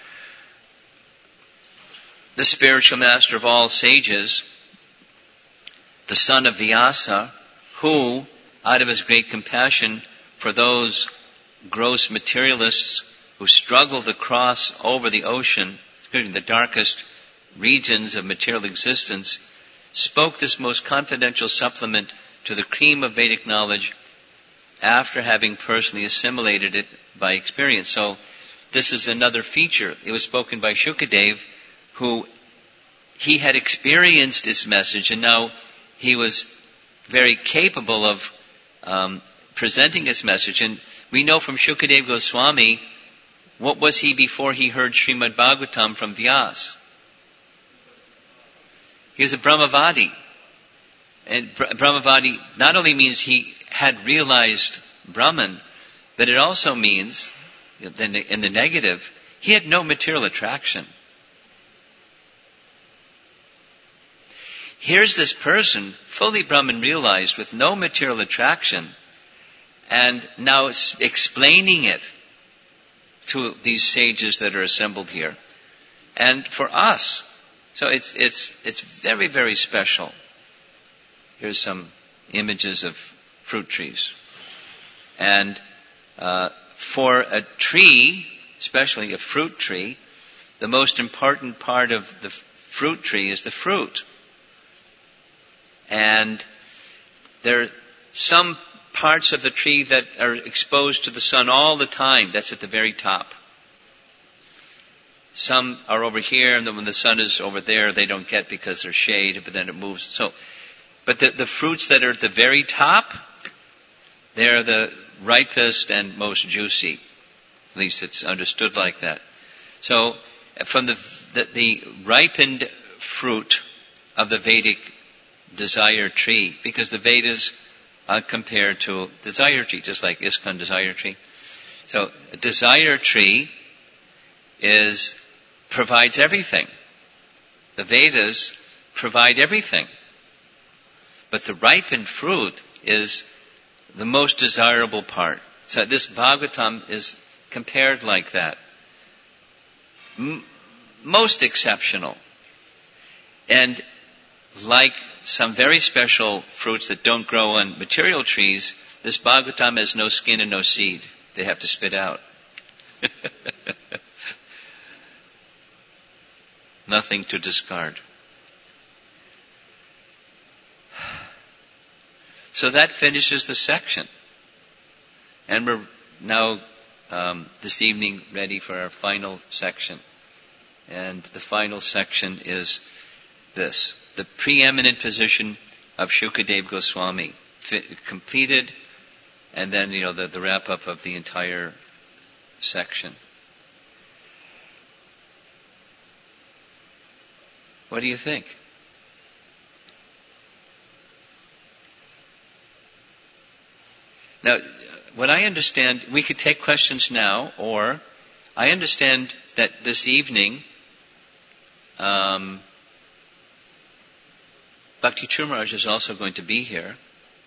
The spiritual master of all sages, the son of Vyasa, who, out of his great compassion for those gross materialists who struggle to cross over the ocean, including the darkest regions of material existence, spoke this most confidential supplement to the cream of Vedic knowledge after having personally assimilated it by experience. So this is another feature. It was spoken by Shukadev, who he had experienced its message, and now he was very capable of presenting its message. And we know from Shukadev Goswami, what was he before he heard Srimad Bhagavatam from Vyas? He was a Brahmavadi. And Brahmavadi not only means he had realized Brahman, but it also means, in the negative, he had no material attraction. Here's this person, fully Brahman realized, with no material attraction, and now explaining it to these sages that are assembled here. And for us, so it's very, very special. Here's some images of fruit trees. And for a tree, especially a fruit tree, the most important part of the fruit tree is the fruit. And there are some parts of the tree that are exposed to the sun all the time. That's at the very top. Some are over here, and then when the sun is over there, they don't get because they're shade, but then it moves. So, but the fruits that are at the very top, they're the ripest and most juicy. At least it's understood like that. So, from the ripened fruit of the Vedic desire tree, because the Vedas compared to desire tree, just like ISKCON desire tree. So, a desire tree provides everything. The Vedas provide everything. But the ripened fruit is the most desirable part. So this Bhagavatam is compared like that. Most exceptional. And like some very special fruits that don't grow on material trees, this Bhagavatam has no skin and no seed. They have to spit out. Nothing to discard. So that finishes the section. And we're now, this evening, ready for our final section. And the final section is this: the preeminent position of Shukadev Goswami, completed, and then, the wrap-up of the entire section. What do you think? Now, what I understand, we could take questions now, or I understand that this evening, Bhakti Chumaraj is also going to be here.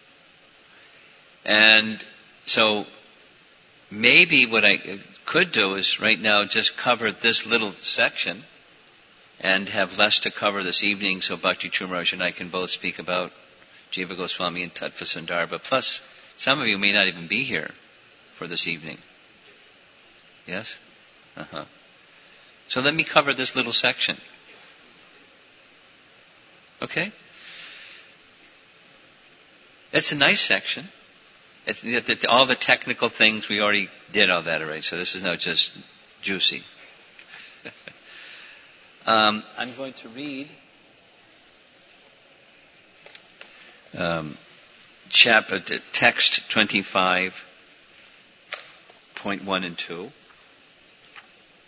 And so maybe what I could do is right now just cover this little section and have less to cover this evening, so Bhakti Chumaraj and I can both speak about Jiva Goswami and Tattva Sandarbha. Plus, some of you may not even be here for this evening. Yes? Uh-huh. So let me cover this little section. Okay? It's a nice section. All the technical things, we already did all that already, so this is now just juicy. I'm going to read text 25.1 and 2.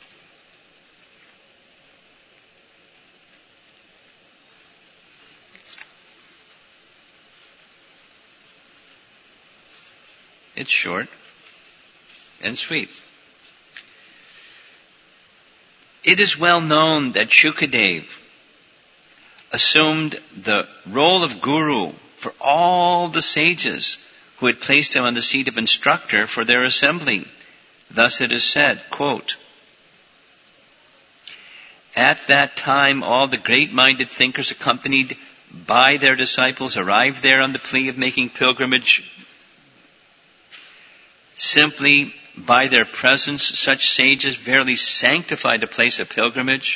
It's short and sweet. It is well known that Shukadev assumed the role of guru for all the sages who had placed him on the seat of instructor for their assembly. Thus it is said, quote, "At that time all the great-minded thinkers accompanied by their disciples arrived there on the plea of making pilgrimage. Simply by their presence, such sages verily sanctified a place of pilgrimage.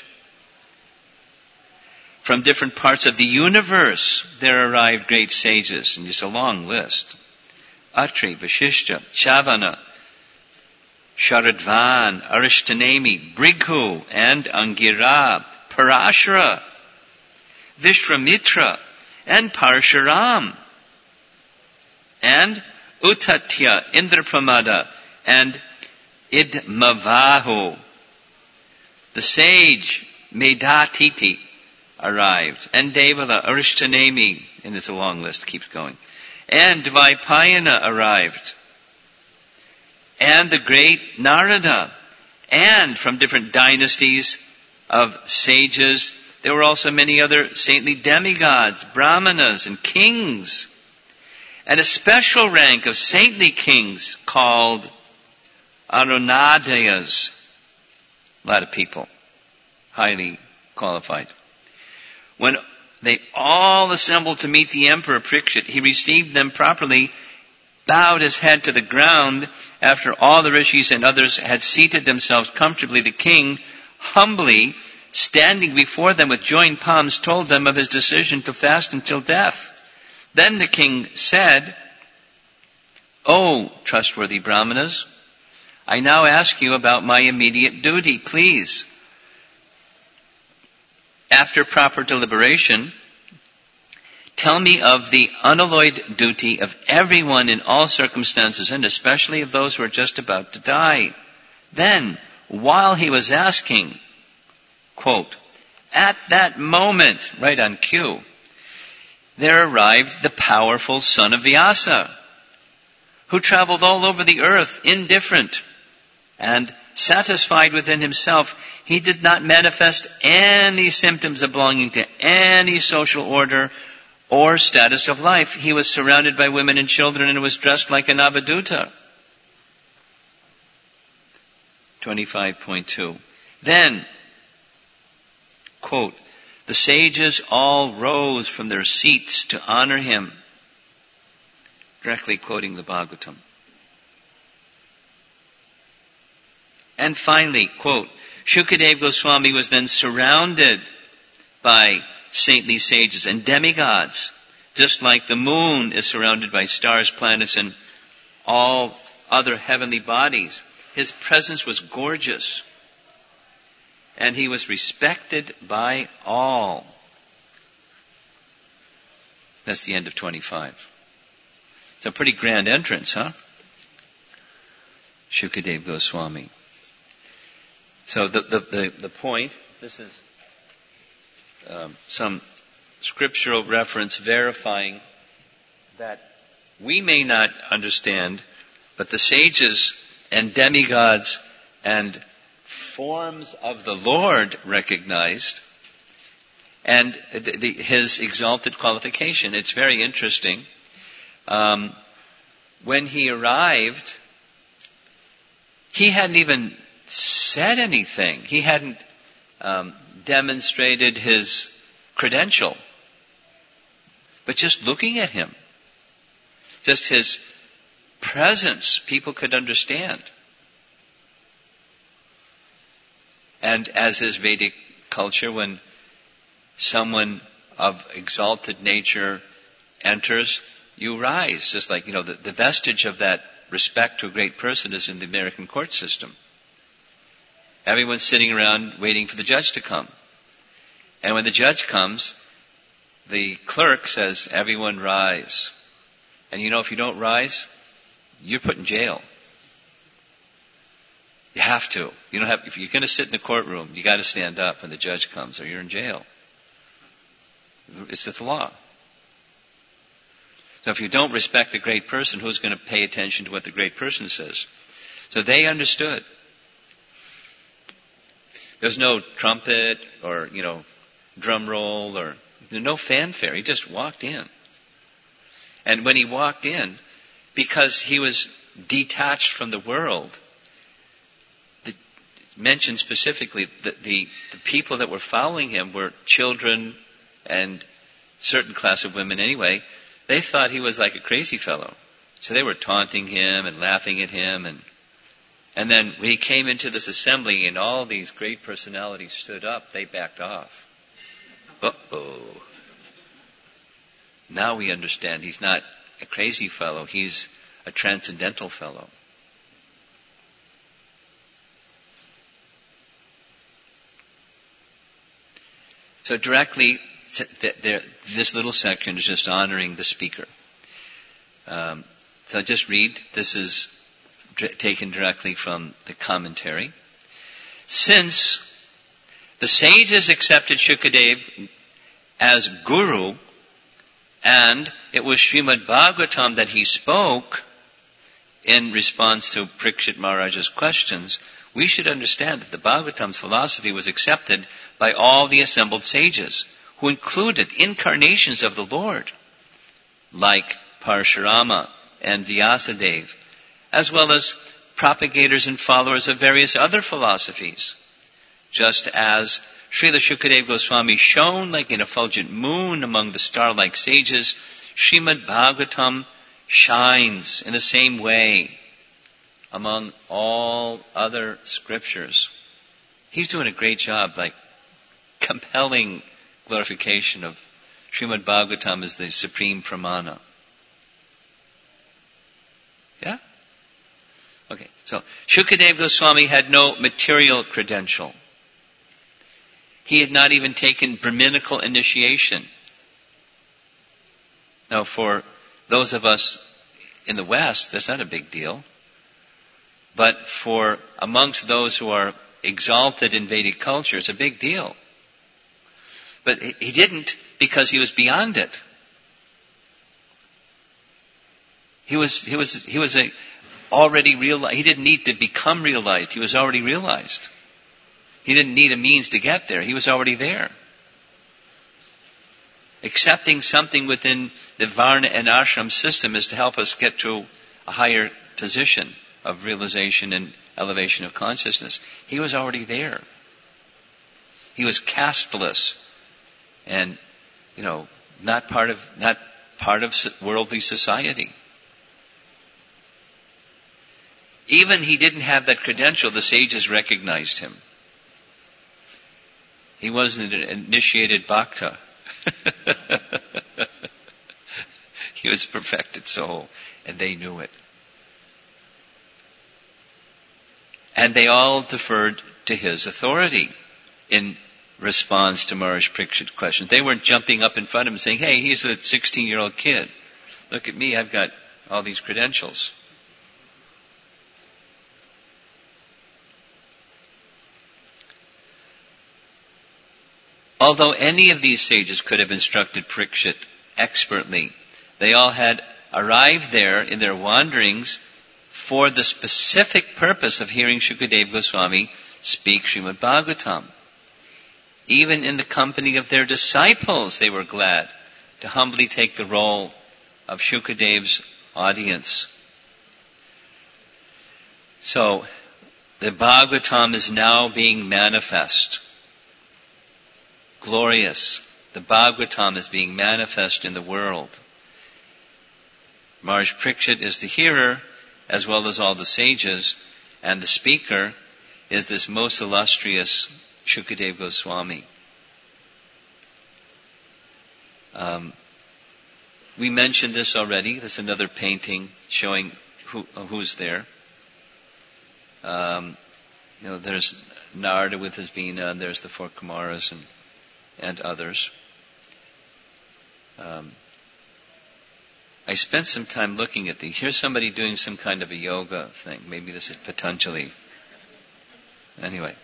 From different parts of the universe there arrived great sages," and just a long list. Atri, Vashishta, Chavana, Sharadvan, Arishtanemi, Brighu, and Angira, Parashara, Vishwamitra, and Parshuram, and Uttatya, Indrapramada, and Idmavahu. The sage Medatiti arrived, and Devala, Arishtanemi, and it's a long list, keeps going. And Dvaipayana arrived, and the great Narada, and from different dynasties of sages, there were also many other saintly demigods, brahmanas, and kings, and a special rank of saintly kings called Arunadayas. A lot of people, highly qualified. When they all assembled to meet the emperor Parikshit, he received them properly, bowed his head to the ground. After all the rishis and others had seated themselves comfortably, the king, humbly standing before them with joined palms, told them of his decision to fast until death. Then the king said, "O trustworthy brahmanas, I now ask you about my immediate duty, please." After proper deliberation, tell me of the unalloyed duty of everyone in all circumstances, and especially of those who are just about to die. Then, while he was asking, quote, at that moment, right on cue, there arrived the powerful son of Vyasa, who traveled all over the earth, indifferent and satisfied within himself. He did not manifest any symptoms of belonging to any social order or status of life. He was surrounded by women and children and was dressed like an Avaduta. 25.2. Then, quote, the sages all rose from their seats to honor him. Directly quoting the Bhagavatam. And finally, quote, Shukadeva Goswami was then surrounded by saintly sages and demigods, just like the moon is surrounded by stars, planets, and all other heavenly bodies. His presence was gorgeous, and he was respected by all. That's the end of 25. It's a pretty grand entrance, huh? Shukadeva Goswami. So the point, this is some scriptural reference verifying that we may not understand, but the sages and demigods and forms of the Lord recognized, and his exalted qualification. It's very interesting. When he arrived, he hadn't even said anything. He hadn't demonstrated his credential. But just looking at him, just his presence, people could understand. And as is Vedic culture, when someone of exalted nature enters, you rise. Just like, the vestige of that respect to a great person is in the American court system. Everyone's sitting around waiting for the judge to come. And when the judge comes, the clerk says, everyone rise. And if you don't rise, you're put in jail. You have to. If you're going to sit in the courtroom, you got to stand up when the judge comes, or you're in jail. It's the law. So if you don't respect the great person, who's going to pay attention to what the great person says? So they understood. There's no trumpet or, drum roll or no fanfare. He just walked in. And when he walked in, because he was detached from the world, mentioned specifically that the people that were following him were children and certain class of women anyway. They thought he was like a crazy fellow. So they were taunting him and laughing at him. And then when he came into this assembly and all these great personalities stood up, they backed off. Uh-oh. Now we understand he's not a crazy fellow. He's a transcendental fellow. So directly, this little section is just honoring the speaker. So I'll just read. This is taken directly from the commentary. Since the sages accepted Shukadev as guru, and it was Srimad Bhagavatam that he spoke in response to Parikshit Maharaj's questions, we should understand that the Bhagavatam's philosophy was accepted by all the assembled sages, who included incarnations of the Lord, like Parashurama and Vyasadeva, as well as propagators and followers of various other philosophies. Just as Srila Shukadeva Goswami shone like an effulgent moon among the star-like sages, Srimad Bhagavatam shines in the same way among all other scriptures. He's doing a great job, like compelling glorification of Srimad Bhagavatam as the supreme pramana. Yeah? Okay, so Shukadeva Goswami had no material credential. He had not even taken Brahminical initiation. Now, for those of us in the West, that's not a big deal. But for amongst those who are exalted in Vedic culture, it's a big deal. But he didn't because he was beyond it. He was already realized. He didn't need to become realized. He was already realized. He didn't need a means to get there. He was already there. Accepting something within the Varna and Ashram system is to help us get to a higher position of realization and elevation of consciousness. He was already there. He was casteless and, not part of worldly society. Even he didn't have that credential, the sages recognized him. He wasn't an initiated bhakta. He was a perfected soul, and they knew it. And they all deferred to his authority in response to Maharaj Parikshit's question. They weren't jumping up in front of him saying, hey, he's a 16-year-old kid. Look at me, I've got all these credentials. Although any of these sages could have instructed Parikshit expertly, they all had arrived there in their wanderings for the specific purpose of hearing Shukadeva Goswami speak Srimad Bhagavatam. Even in the company of their disciples, they were glad to humbly take the role of Shukadeva's audience. So, the Bhagavatam is now being manifest. Glorious. The Bhagavatam is being manifest in the world. Maharaj Parikshit is the hearer, as well as all the sages, and the speaker is this most illustrious Shukadeva Goswami. We mentioned this already. There's another painting showing who's there. There's Narada with his Veena, and there's the four Kumaras and others. I spent some time looking at these. Here's somebody doing some kind of a yoga thing. Maybe this is Patanjali. Anyway.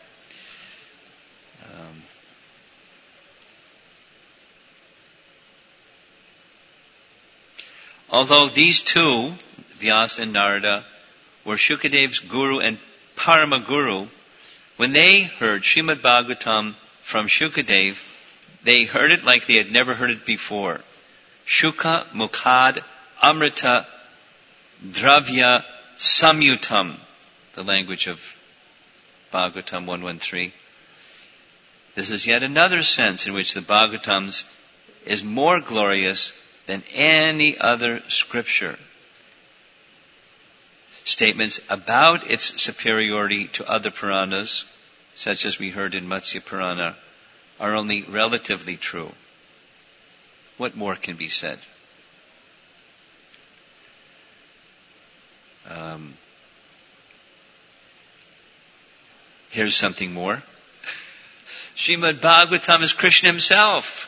although these two, Vyasa and Narada, were Shukadev's guru and Paramaguru, when they heard Srimad Bhagavatam from Shukadev, they heard it like they had never heard it before. Shuka Mukhad Amrita Dravya Samyutam, the language of Bhagavatam 113. This is yet another sense in which the Bhagavatams is more glorious than any other scripture. Statements about its superiority to other Puranas, such as we heard in Matsya Purana, are only relatively true. What more can be said? Here's something more. Srimad Bhagavatam is Krishna himself.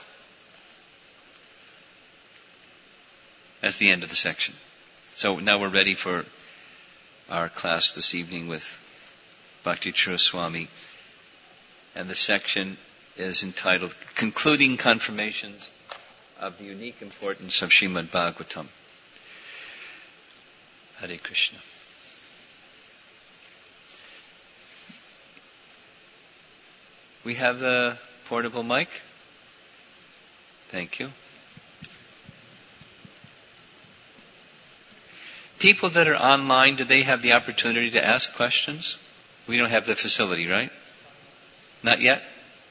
That's the end of the section. So now we're ready for our class this evening with Bhakti Chura Swami. And the section is entitled Concluding Confirmations of the Unique Importance of Srimad Bhagavatam. Hare Krishna. We have the portable mic. Thank you. People that are online, do they have the opportunity to ask questions? We don't have the facility, right? Not yet?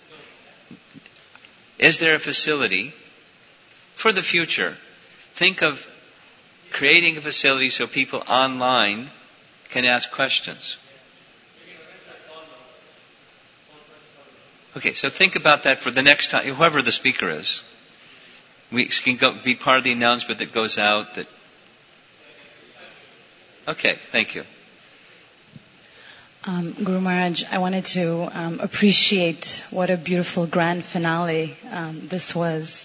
Is there a facility for the future? Think of creating a facility so people online can ask questions. Okay, so think about that for the next time, whoever the speaker is. We can be part of the announcement that goes out. Okay, thank you. Guru Maharaj, I wanted to appreciate what a beautiful grand finale this was.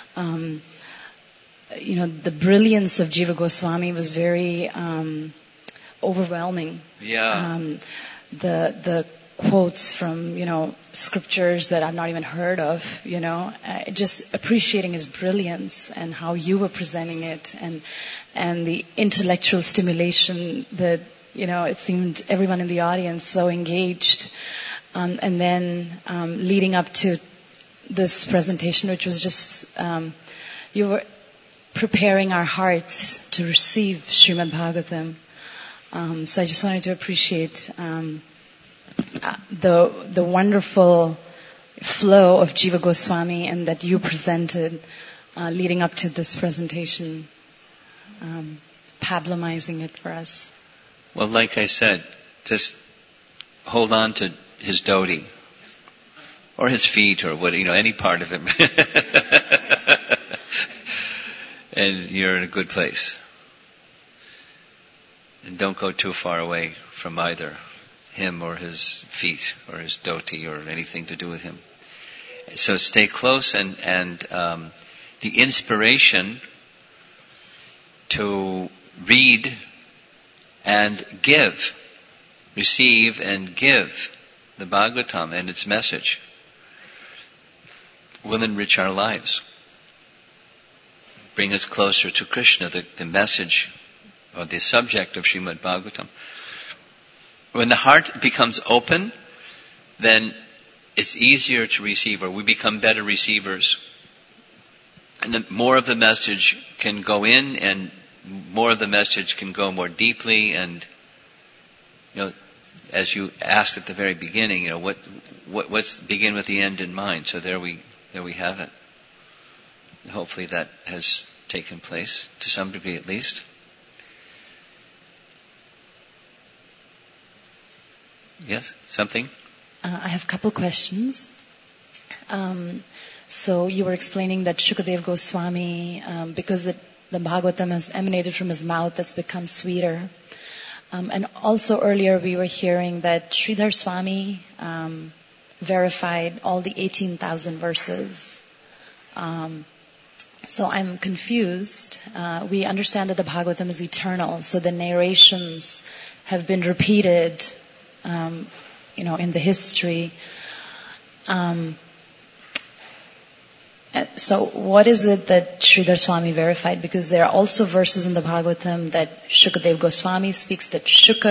The brilliance of Jiva Goswami was very overwhelming. Yeah. The quotes from, scriptures that I've not even heard of, just appreciating his brilliance and how you were presenting it and the intellectual stimulation that, it seemed everyone in the audience so engaged. And then leading up to this presentation, which was just, you were preparing our hearts to receive Srimad Bhagavatam. So I just wanted to appreciate the wonderful flow of Jiva Goswami and that you presented leading up to this presentation, pablamizing it for us. Well, like I said, just hold on to his dhoti or his feet or what, any part of him. And you're in a good place. And don't go too far away from either him or his feet or his dhoti or anything to do with him. So stay close and the inspiration to read and give, receive and give the Bhagavatam and its message will enrich our lives. Bring us closer to Krishna, the message or the subject of Srimad Bhagavatam. When the heart becomes open, then it's easier to receive, or we become better receivers. And the more of the message can go in, and more of the message can go more deeply. And as you asked at the very beginning, what's begin with the end in mind? So there we have it. Hopefully that has taken place to some degree at least. Yes, something? I have a couple questions. So you were explaining that Shukadev Goswami, because the Bhagavatam has emanated from his mouth, that's become sweeter. And also earlier we were hearing that Sridhar Swami verified all the 18,000 verses. So I'm confused. We understand that the Bhagavatam is eternal, so the narrations have been repeated in the history. And So what is it that Sridhar Swami verified? Because there are also verses in the Bhagavatam that Shukadev Goswami speaks, that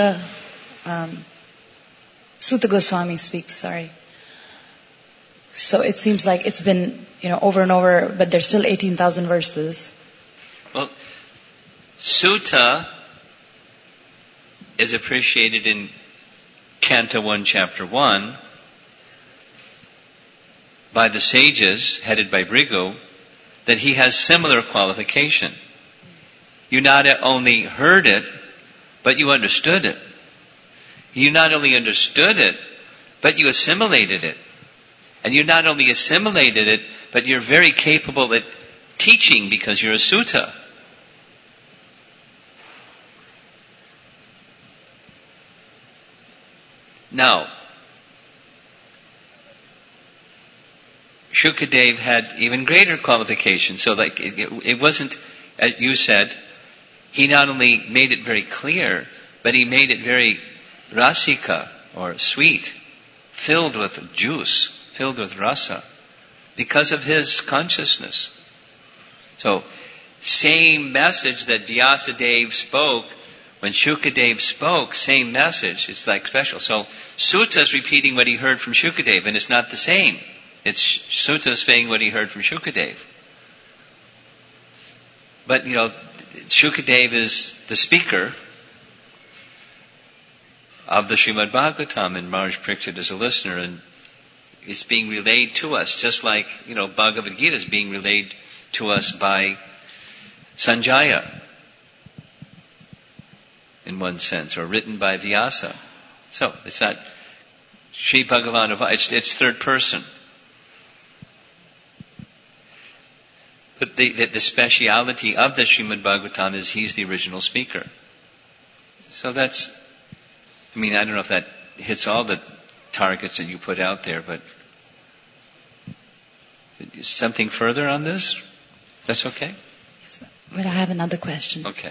Sutta Goswami speaks, sorry. So it seems like it's been, over and over, but there's still 18,000 verses. Well, Sutta is appreciated in Canto 1, Chapter 1, by the sages, headed by Bhrigu, that he has similar qualification. You not only heard it, but you understood it. You not only understood it, but you assimilated it. And you not only assimilated it, but you're very capable at teaching because you're a sutta. Now, Shukadev had even greater qualifications. So like it wasn't, as you said, he not only made it very clear, but he made it very rasika, or sweet, filled with juice, filled with rasa, because of his consciousness. So, same message that Vyasadeva spoke, when Shukadev spoke, same message. It's like special. So, Sutta is repeating what he heard from Shukadev, and it's not the same. It's Sutta saying what he heard from Shukadev. But, Shukadev is the speaker of the Srimad Bhagavatam, and Maharaj Parikshit is a listener, and it's being relayed to us, just like, Bhagavad Gita is being relayed to us by Sanjaya, in one sense, or written by Vyasa. So, it's not Sri Bhagavan, it's third person. But the speciality of the Srimad Bhagavatam is he's the original speaker. So that's, I don't know if that hits all the targets that you put out there, but something further on this? That's okay? Yes, but I have another question. Okay.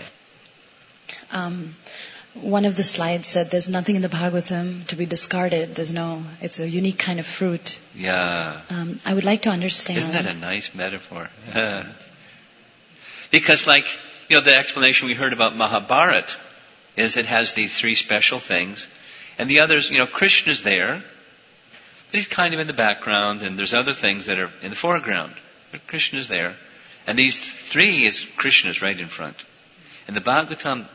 One of the slides said there's nothing in the Bhagavatam to be discarded. It's a unique kind of fruit. Yeah. I would like to understand. Isn't that a nice metaphor? Because the explanation we heard about Mahabharata is it has these three special things. And the others, Krishna's there, but he's kind of in the background, and there's other things that are in the foreground. But Krishna's there. And these three is Krishna's right in front. And the Bhagavatam,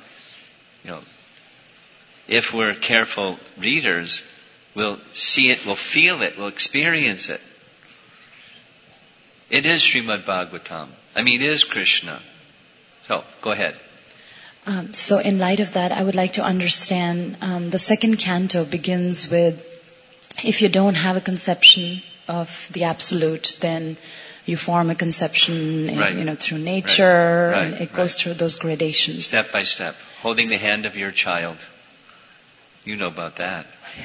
if we're careful readers, we'll see it, we'll feel it, we'll experience it. It is Srimad Bhagavatam. It is Krishna. So, go ahead. So in light of that, I would like to understand, the second canto begins with, if you don't have a conception of the Absolute, then you form a conception, right. Through nature, right. and it goes through those gradations. Step by step. Holding the hand of your child. You know about that.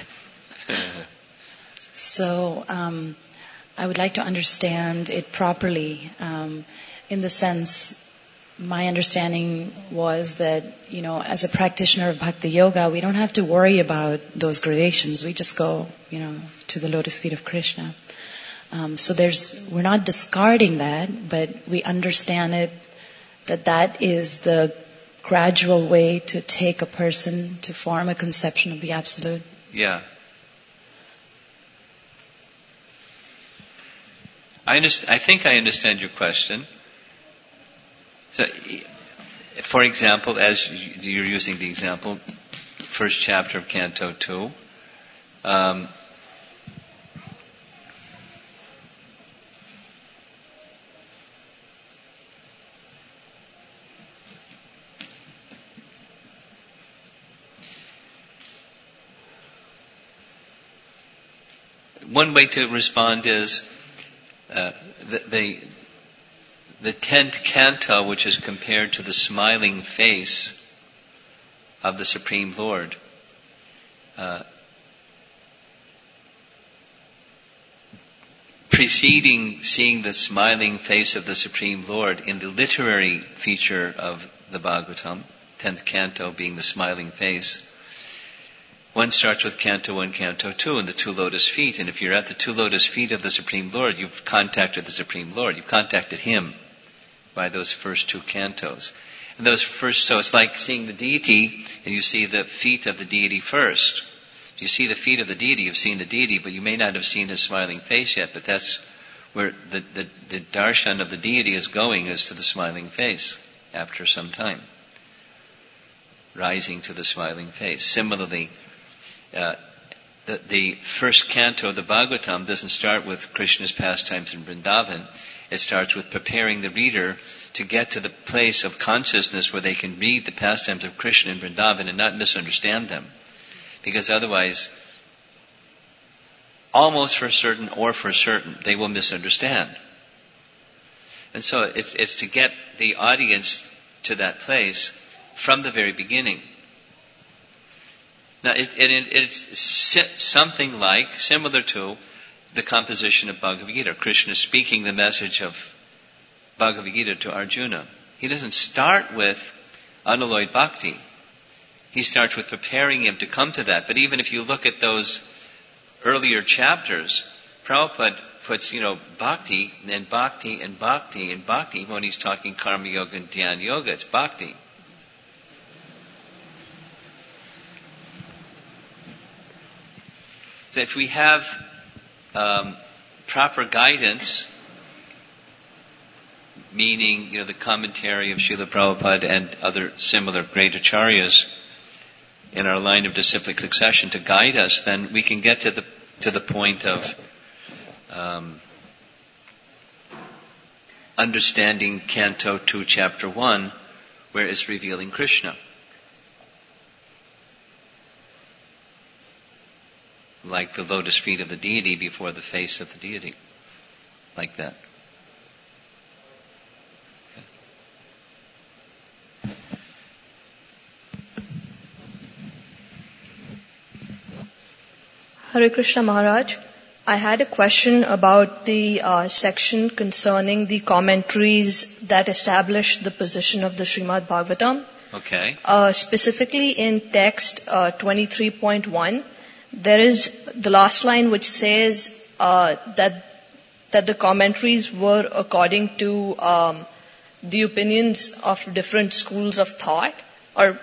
So, I would like to understand it properly, in the sense, my understanding was that, as a practitioner of Bhakti Yoga, we don't have to worry about those gradations. We just go, to the lotus feet of Krishna. So we're not discarding that, but we understand it, that is the gradual way to take a person to form a conception of the Absolute. Yeah. I think I understand your question. So, for example, as you're using the example, first chapter of Canto 2, one way to respond is the 10th canto, which is compared to the smiling face of the Supreme Lord. Preceding seeing the smiling face of the Supreme Lord in the literary feature of the Bhagavatam, 10th canto being the smiling face, One starts with Canto 1, Canto 2, and the 2 lotus feet. And if you're at the 2 lotus feet of the Supreme Lord, you've contacted the Supreme Lord. You've contacted Him by those first 2 cantos. And so it's like seeing the deity, and you see the feet of the deity first. If you see the feet of the deity, you've seen the deity, but you may not have seen His smiling face yet. But that's where the darshan of the deity is going, is to the smiling face after some time. Rising to the smiling face. Similarly, the first canto of the Bhagavatam doesn't start with Krishna's pastimes in Vrindavan. It starts with preparing the reader to get to the place of consciousness where they can read the pastimes of Krishna in Vrindavan and not misunderstand them. Because otherwise, almost for certain or for certain, they will misunderstand. And so it's to get the audience to that place from the very beginning. Now, it's something like, similar to the composition of Bhagavad Gita. Krishna speaking the message of Bhagavad Gita to Arjuna. He doesn't start with unalloyed bhakti. He starts with preparing him to come to that. But even if you look at those earlier chapters, Prabhupada puts, bhakti and bhakti and bhakti and bhakti when he's talking karma yoga and dhyana yoga. It's bhakti. So if we have proper guidance, meaning, the commentary of Srila Prabhupada and other similar great acharyas in our line of disciplic succession to guide us, then we can get to the point of understanding Canto 2, Chapter 1, where it's revealing Krishna. Like the lotus feet of the deity before the face of the deity. Like that. Hare Krishna Maharaj, I had a question about the section concerning the commentaries that establish the position of the Srimad Bhagavatam. Okay. Specifically in text 23.1, there is the last line which says that the commentaries were according to the opinions of different schools of thought. The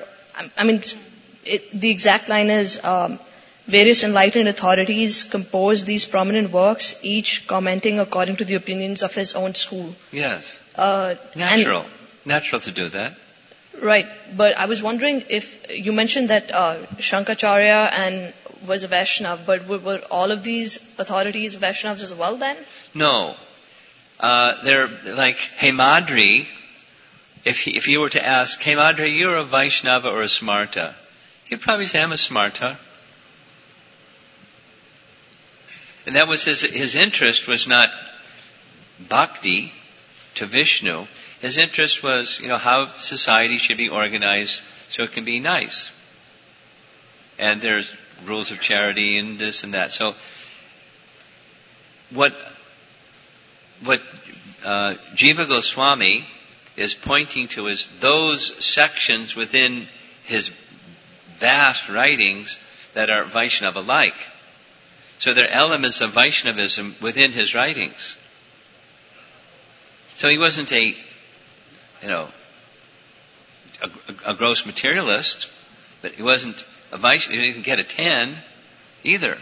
exact line is various enlightened authorities composed these prominent works, each commenting according to the opinions of his own school. Yes. Natural to do that. Right. But I was wondering if you mentioned that Shankaracharya was a Vaishnava, but were all of these authorities Vaishnavas as well then? No. They're like Hemadri. If you were to ask, Hemadri, you're a Vaishnava or a Smarta? He'd probably say, I'm a Smarta. And that was his interest was not bhakti to Vishnu. His interest was, how society should be organized so it can be nice. And there's rules of charity and this and that. So what Jiva Goswami is pointing to is those sections within his vast writings that are Vaishnava-like. So there are elements of Vaishnavism within his writings. So he wasn't a gross materialist, but he wasn't a Vaishnava. He didn't get a 10 either.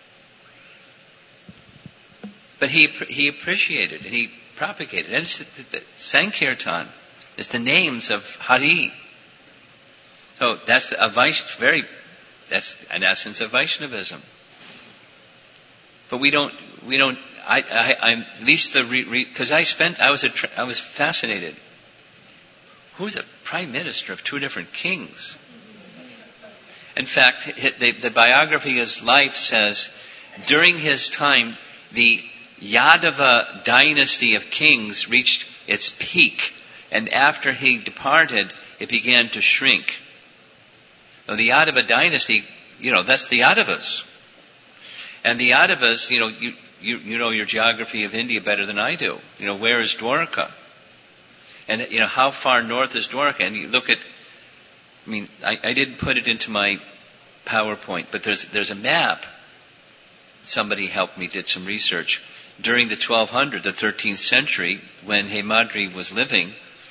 But he appreciated and he propagated. And it's the Sankirtan. It's the names of Hari. So that's that's an essence of Vaishnavism. But we don't. I'm at least because I was fascinated. Who's a prime minister of 2 different kings? In fact, the biography of his life says, during his time, the Yadava dynasty of kings reached its peak, and after he departed, it began to shrink. Now, the Yadava dynasty, that's the Yadavas. And the Yadavas, you know your geography of India better than I do. Where is Dwarka? And, how far north is Dwarka? And you look at, I didn't put it into my PowerPoint, but there's a map. Somebody helped me, did some research. During the 1200s, the 13th century, when Hemadri was living,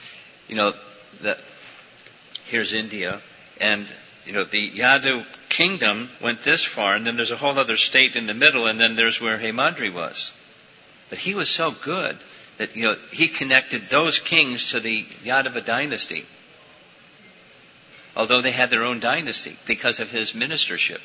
here's India, and the Yadu kingdom went this far, and then there's a whole other state in the middle, and then there's where Hemadri was. But he was so good that he connected those kings to the Yadava dynasty, although they had their own dynasty because of his ministership.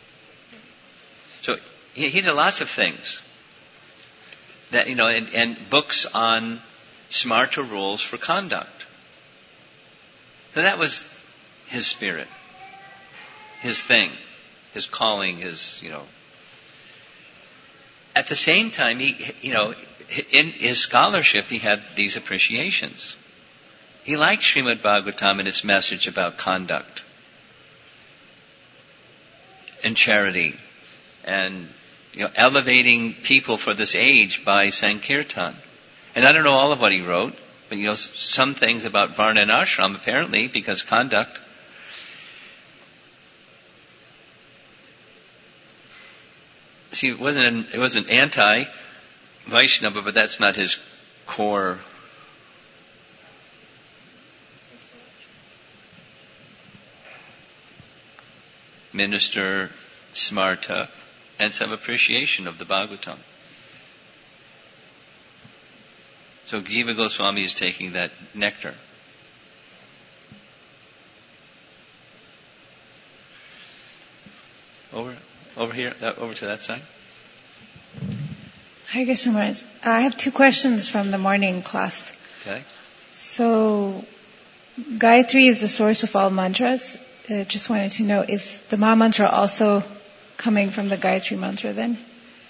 So he did lots of things that and books on smarta rules for conduct. So that was his spirit, his thing, his calling, his At the same time, he in his scholarship, he had these appreciations. He liked Srimad Bhagavatam and its message about conduct and charity and elevating people for this age by Sankirtan. And I don't know all of what he wrote, but some things about Varna and Ashram apparently, because conduct. See, it wasn't anti-Vaishnava, but that's not his core. Minister, smarta, and some appreciation of the Bhagavatam. So Jiva Goswami is taking that nectar. Over here, over to that side. Hare Krishna Maharaj. I have two questions from the morning class. Okay. So, Gayatri is the source of all mantras. Just wanted to know, is the Maha Mantra also coming from the Gayatri Mantra then?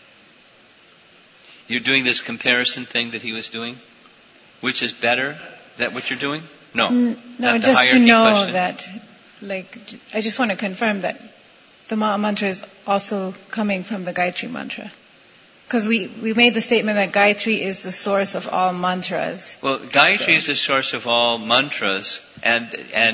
You're doing this comparison thing that he was doing? Which is better? Is that what you're doing? No. No, just to know question. That, I just want to confirm that the Maha Mantra is also coming from the Gayatri Mantra. Because we made the statement that Gayatri is the source of all mantras. Well, Gayatri is the source of all mantras, and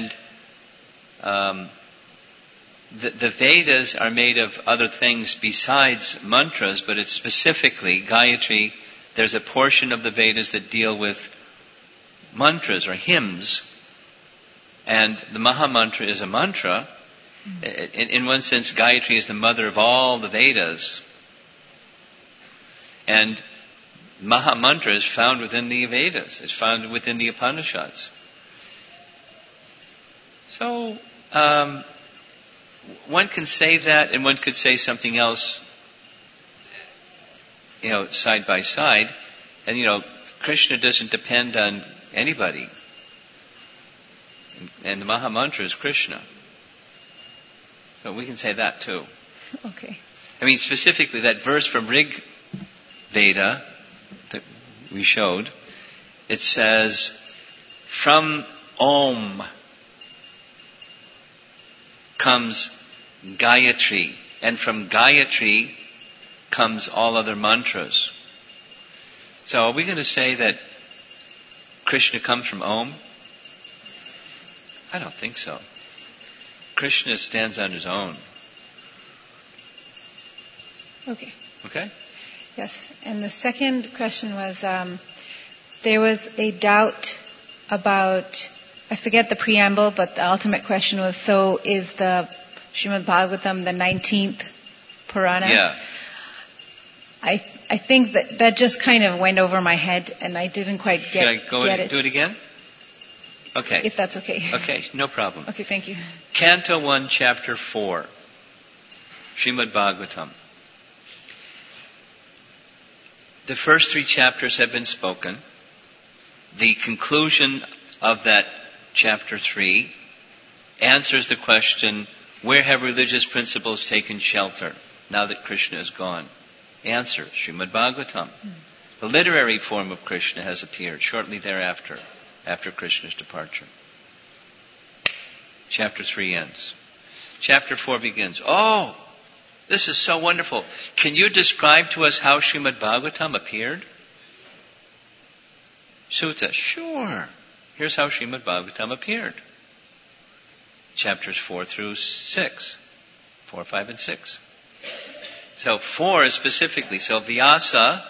the Vedas are made of other things besides mantras, but it's specifically Gayatri. There's a portion of the Vedas that deal with mantras or hymns, and the Maha Mantra is a mantra. In one sense, Gayatri is the mother of all the Vedas. And Maha Mantra is found within the Vedas. It's found within the Upanishads. So, one can say that, and one could say something else, side by side. And, Krishna doesn't depend on anybody. And the Maha Mantra is Krishna. So we can say that too. Okay. I mean, specifically that verse from Rig Veda that we showed, it says, from Om comes Gayatri, and from Gayatri comes all other mantras. So are we going to say that Krishna comes from Om? I don't think so. Krishna stands on his own. Okay. Okay? Yes. And the second question was, there was a doubt about, I forget the preamble, but the ultimate question was, so is the Srimad Bhagavatam the 19th Purana? Yeah. I think that just kind of went over my head, and I didn't quite get it. Should I do it again? Okay. If that's okay. Okay, no problem. Okay, thank you. Canto 1, Chapter 4, Srimad Bhagavatam. The first 3 chapters have been spoken. The conclusion of that Chapter 3 answers the question, where have religious principles taken shelter now that Krishna is gone? Answer, Srimad Bhagavatam. The literary form of Krishna has appeared shortly thereafter, after Krishna's departure. Chapter 3 ends. Chapter 4 begins. Oh, this is so wonderful. Can you describe to us how Srimad Bhagavatam appeared? Sutta, sure. Here's how Srimad Bhagavatam appeared. Chapters 4 through 6. 4, 5, and 6. So 4 is specifically. So Vyasa,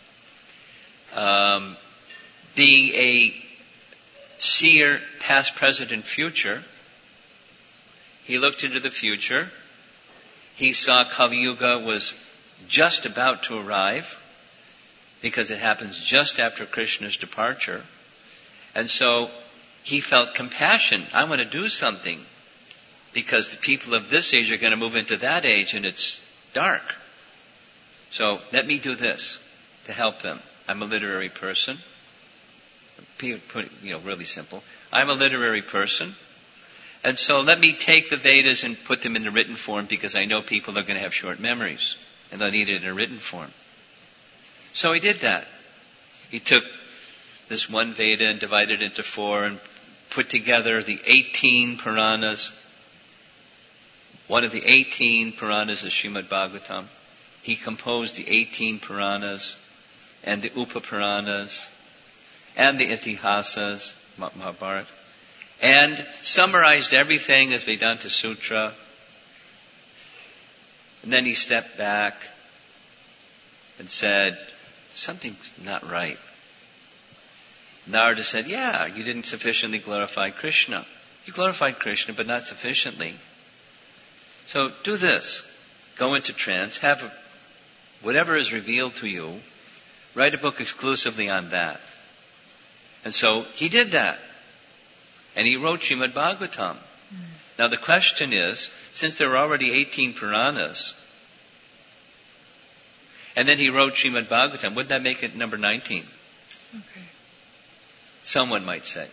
being a seer, past, present, and future, he looked into the future. He saw Kali Yuga was just about to arrive, because it happens just after Krishna's departure. And so he felt compassion. I want to do something, because the people of this age are going to move into that age and it's dark. So let me do this to help them. I'm a literary person. Really simple. I'm a literary person. And so let me take the Vedas and put them in the written form, because I know people are going to have short memories and they'll need it in a written form. So he did that. He took this one Veda and divided it into 4 and put together the 18 Puranas. One of the 18 Puranas is Srimad Bhagavatam. He composed the 18 Puranas and the Upa Puranas and the Itihasas, Mahabharata, and summarized everything as Vedanta Sutra. And then he stepped back and said, something's not right. Narada said, yeah, you didn't sufficiently glorify Krishna. You glorified Krishna, but not sufficiently. So do this. Go into trance, have whatever is revealed to you, write a book exclusively on that. And so he did that. And he wrote Srimad Bhagavatam. Now the question is, since there were already 18 Puranas, and then he wrote Srimad Bhagavatam, would that make it number 19? Okay. Someone might say.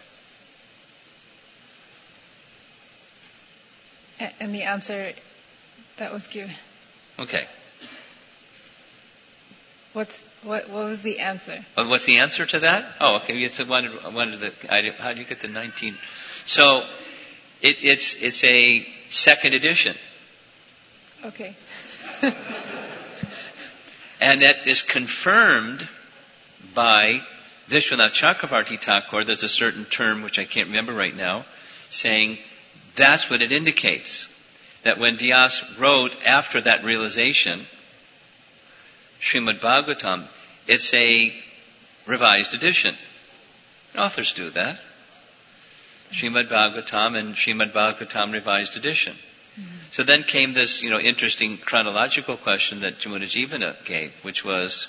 And the answer that was given. Okay. What was the answer? Oh, what's the answer to that? Oh, okay. You wanted how do you get the 19? So it's a second edition. Okay. And that is confirmed by Vishwanath Chakravarti Thakur. There's a certain term which I can't remember right now, saying that's what it indicates. That when Vyas wrote after that realization, Srimad Bhagavatam, it's a revised edition. Authors do that. Srimad Bhagavatam and Srimad Bhagavatam revised edition. Mm-hmm. So then came this, interesting chronological question that Jamuna Jivana gave, which was,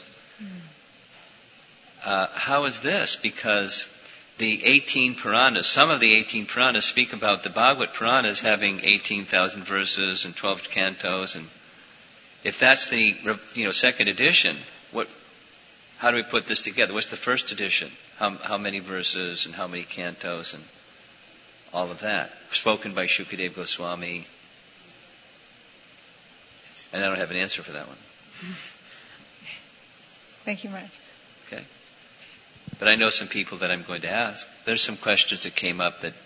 how is this? Because the 18 Puranas, some of the 18 Puranas speak about the Bhagavad Puranas having 18,000 verses and 12 cantos, and if that's the second edition, how do we put this together? What's the first edition? How many verses and how many cantos and all of that? Spoken by Shukadeva Goswami. And I don't have an answer for that one. Thank you, Maharaj. Okay. But I know some people that I'm going to ask. There's some questions that came up that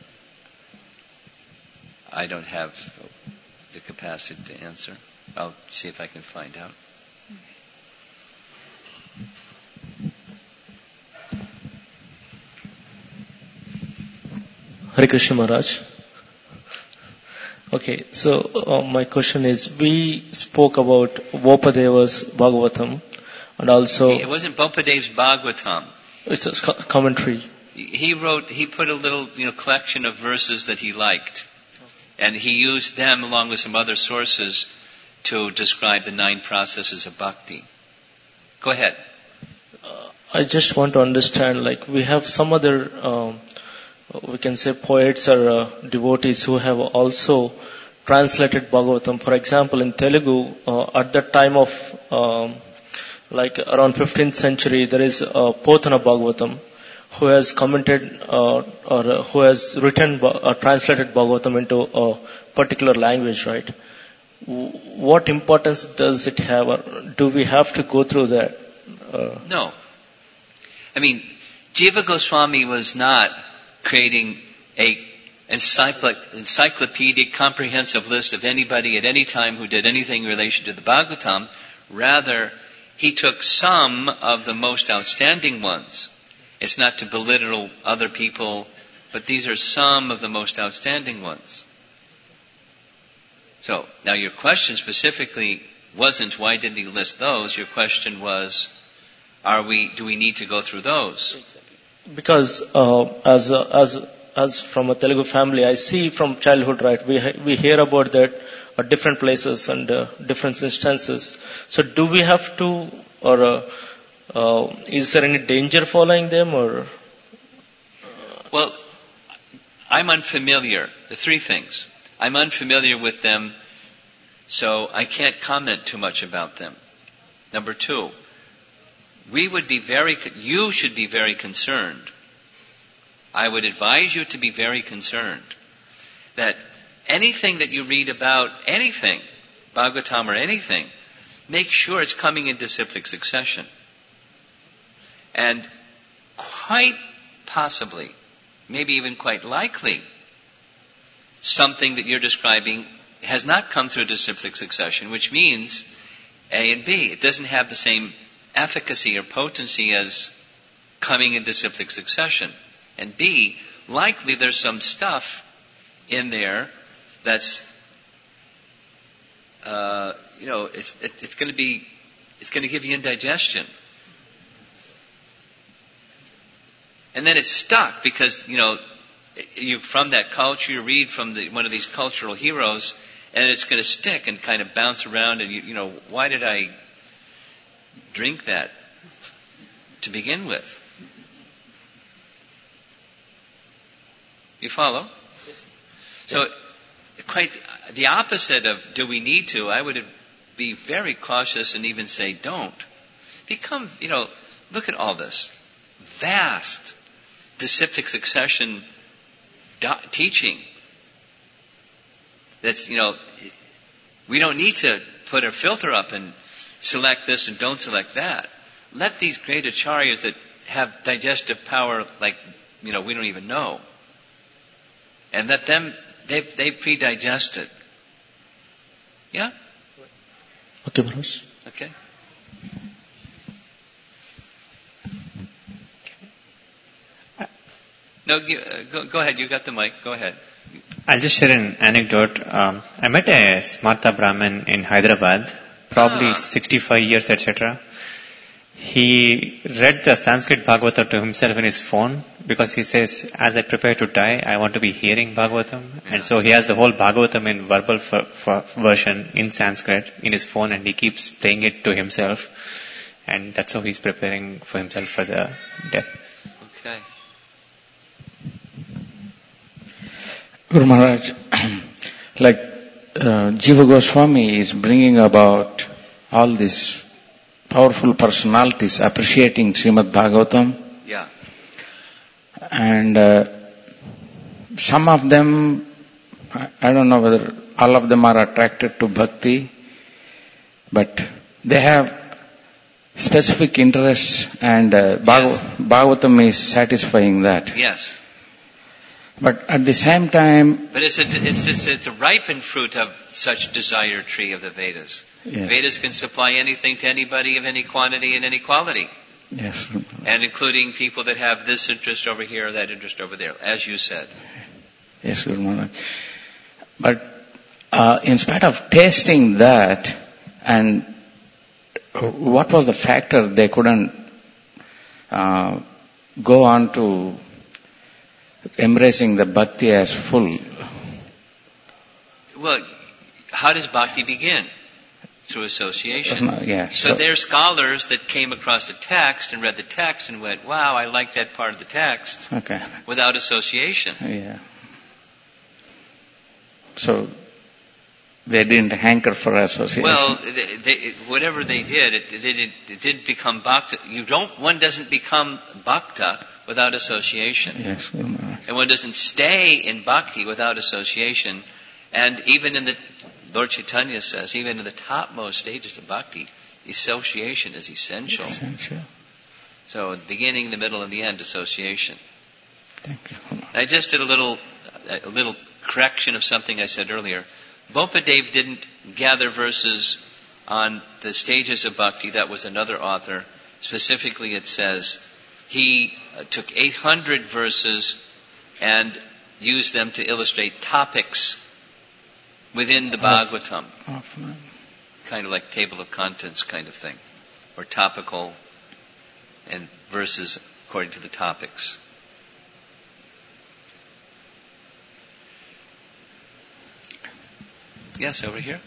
I don't have the capacity to answer. I'll see if I can find out. Hare Krishna Maharaj. Okay, so my question is, we spoke about Vopadeva's Bhagavatam and also... It wasn't Vopadeva's Bhagavatam. It's a commentary. He put a little collection of verses that he liked. And he used them along with some other sources to describe the 9 processes of bhakti. Go ahead. I just want to understand, we have some other, we can say poets or devotees who have also translated Bhagavatam. For example, in Telugu, at the time of, around 15th century, there is Potana Bhagavatam, who has commented or who has written or translated Bhagavatam into a particular language, right? What importance does it have, or do we have to go through that? No. Jiva Goswami was not creating a encyclopedic, comprehensive list of anybody at any time who did anything in relation to the Bhagavatam. Rather, he took some of the most outstanding ones. It's not to belittle other people, but these are some of the most outstanding ones. So, now your question specifically wasn't why didn't he list those? Your question was, do we need to go through those? Because as from a Telugu family, I see from childhood, right? We hear about that at different places and different instances. So, do we have to, or is there any danger following them, or? Well, I'm unfamiliar. The three things. I'm unfamiliar with them, so I can't comment too much about them. Number two, you should be very concerned. I would advise you to be very concerned that anything that you read about anything, Bhagavatam or anything, make sure it's coming in disciplic succession. And quite possibly, maybe even quite likely, something that you're describing has not come through disciplic succession, which means A and B. It doesn't have the same efficacy or potency as coming in disciplic succession. And B, likely there's some stuff in there that's, it's going to give you indigestion. And then it's stuck because, you from that culture, you read from one of these cultural heroes, and it's going to stick and kind of bounce around, and why did I drink that to begin with? You follow? Yes. So, quite the opposite of do we need to, I would be very cautious and even say don't. Look at all this vast disciplic succession teaching. That's, we don't need to put a filter up and select this and don't select that. Let these great acharyas that have digestive power like, we don't even know. And let them, they pre-digest it. Yeah? Okay, Maharaj. Okay. No, go ahead. You got the mic. Go ahead. I'll just share an anecdote. I met a Smarta Brahmin in Hyderabad, probably 65 years, etc. He read the Sanskrit Bhagavatam to himself in his phone because he says, as I prepare to die, I want to be hearing Bhagavatam. Yeah. And so he has the whole Bhagavatam in verbal version in Sanskrit in his phone, and he keeps playing it to himself. And that's how he's preparing for himself for the death. Okay. Guru Maharaj, like Jiva Goswami is bringing about all these powerful personalities appreciating Srimad Bhagavatam. Yeah. And some of them, I don't know whether all of them are attracted to bhakti, but they have specific interests, and Bhagavatam is satisfying that. Yes. But at the same time... But it's a ripened fruit of such desire tree of the Vedas. Yes. Vedas can supply anything to anybody of any quantity and any quality. Yes. And including people that have this interest over here, that interest over there, as you said. Yes, Guru Maharaj. But in spite of tasting that, and what was the factor they couldn't go on to embracing the bhakti as full? Well, how does bhakti begin? Through association. Yeah, so there are scholars that came across the text and read the text and went, wow, I like that part of the text. Okay. Without association. Yeah. So they didn't hanker for association. Well, whatever they did, it didn't become bhakta. One doesn't become bhakta without association. Yes. And one doesn't stay in bhakti without association. And even in the Lord Chaitanya says, even in the topmost stages of bhakti, association is essential. Essential. So, the beginning, the middle, and the end, association. Thank you. I just did a little correction of something I said earlier. Bopadev didn't gather verses on the stages of bhakti. That was another author. Specifically, it says he took 800 verses and used them to illustrate topics within the Bhagavatam. Offline. Kind of like table of contents kind of thing. Or topical and verses according to the topics. Yes, over here.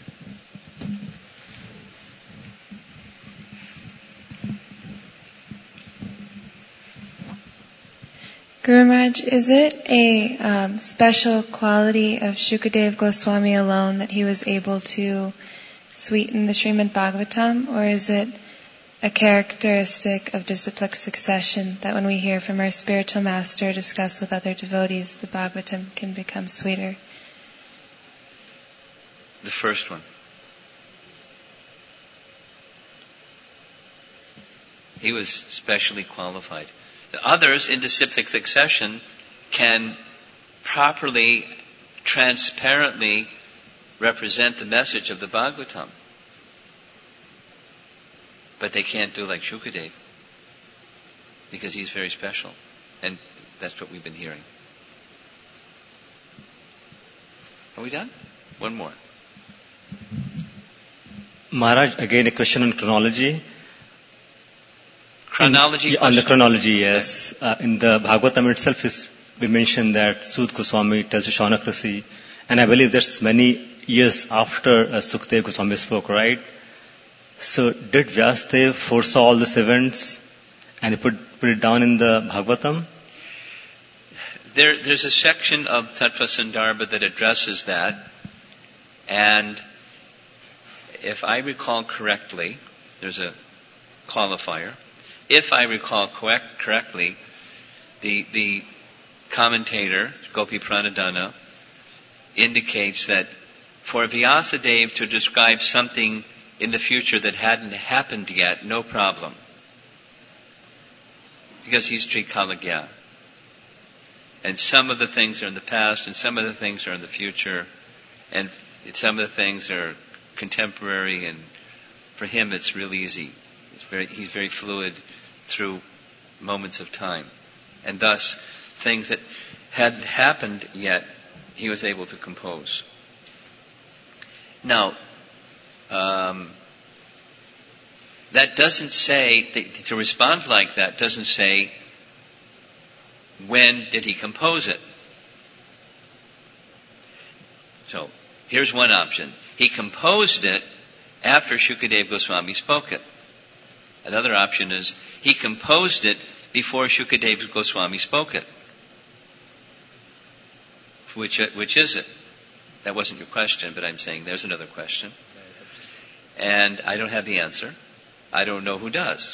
Guru Maharaj, is it a special quality of Shukadeva Goswami alone that he was able to sweeten the Srimad Bhagavatam, or is it a characteristic of disciplic succession that when we hear from our spiritual master discuss with other devotees, the Bhagavatam can become sweeter? The first one. He was specially qualified. The others in disciplic succession can properly, transparently represent the message of the Bhagavatam. But they can't do like Shukadeva, because he's very special. And that's what we've been hearing. Are we done? One more. Maharaj, again a question on chronology. Chronology? On the chronology, yes. In the Bhagavatam itself, we mentioned that Sud Goswami tells to Shaunaka, and I believe that's many years after Sukadeva Goswami spoke, right? So did Vyasadeva foresaw all these events and he put it down in the Bhagavatam? There's a section of Tattva Sandarbha that addresses that, and if I recall correctly, there's a qualifier. If I recall correctly, the commentator, Gopi Pranadhana, indicates that for Vyasadeva to describe something in the future that hadn't happened yet, no problem. Because he's Trikalagya. And some of the things are in the past, and some of the things are in the future, and some of the things are contemporary, and for him it's real easy. He's very fluid through moments of time. And thus, things that hadn't happened yet, he was able to compose. Now, that doesn't say, to respond like that doesn't say, when did he compose it? So, here's one option. He composed it after Shukadeva Goswami spoke it. Another option is, he composed it before Shukadeva Goswami spoke it. Which is it? That wasn't your question, but I'm saying there's another question. And I don't have the answer. I don't know who does.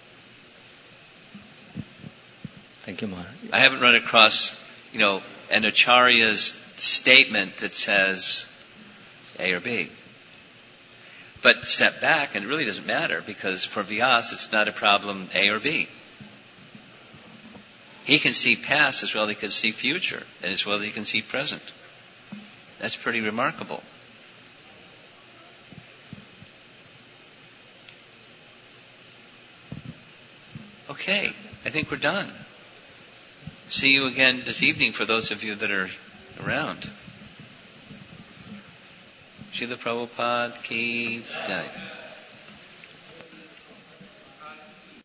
Thank you, Maharaj. I haven't run across, an Acharya's statement that says A or B. But step back, and it really doesn't matter, because for Vyas, it's not a problem A or B. He can see past as well as he can see future, and as well as he can see present. That's pretty remarkable. Okay, I think we're done. See you again this evening for those of you that are around. Srila Prabhupada ki jai.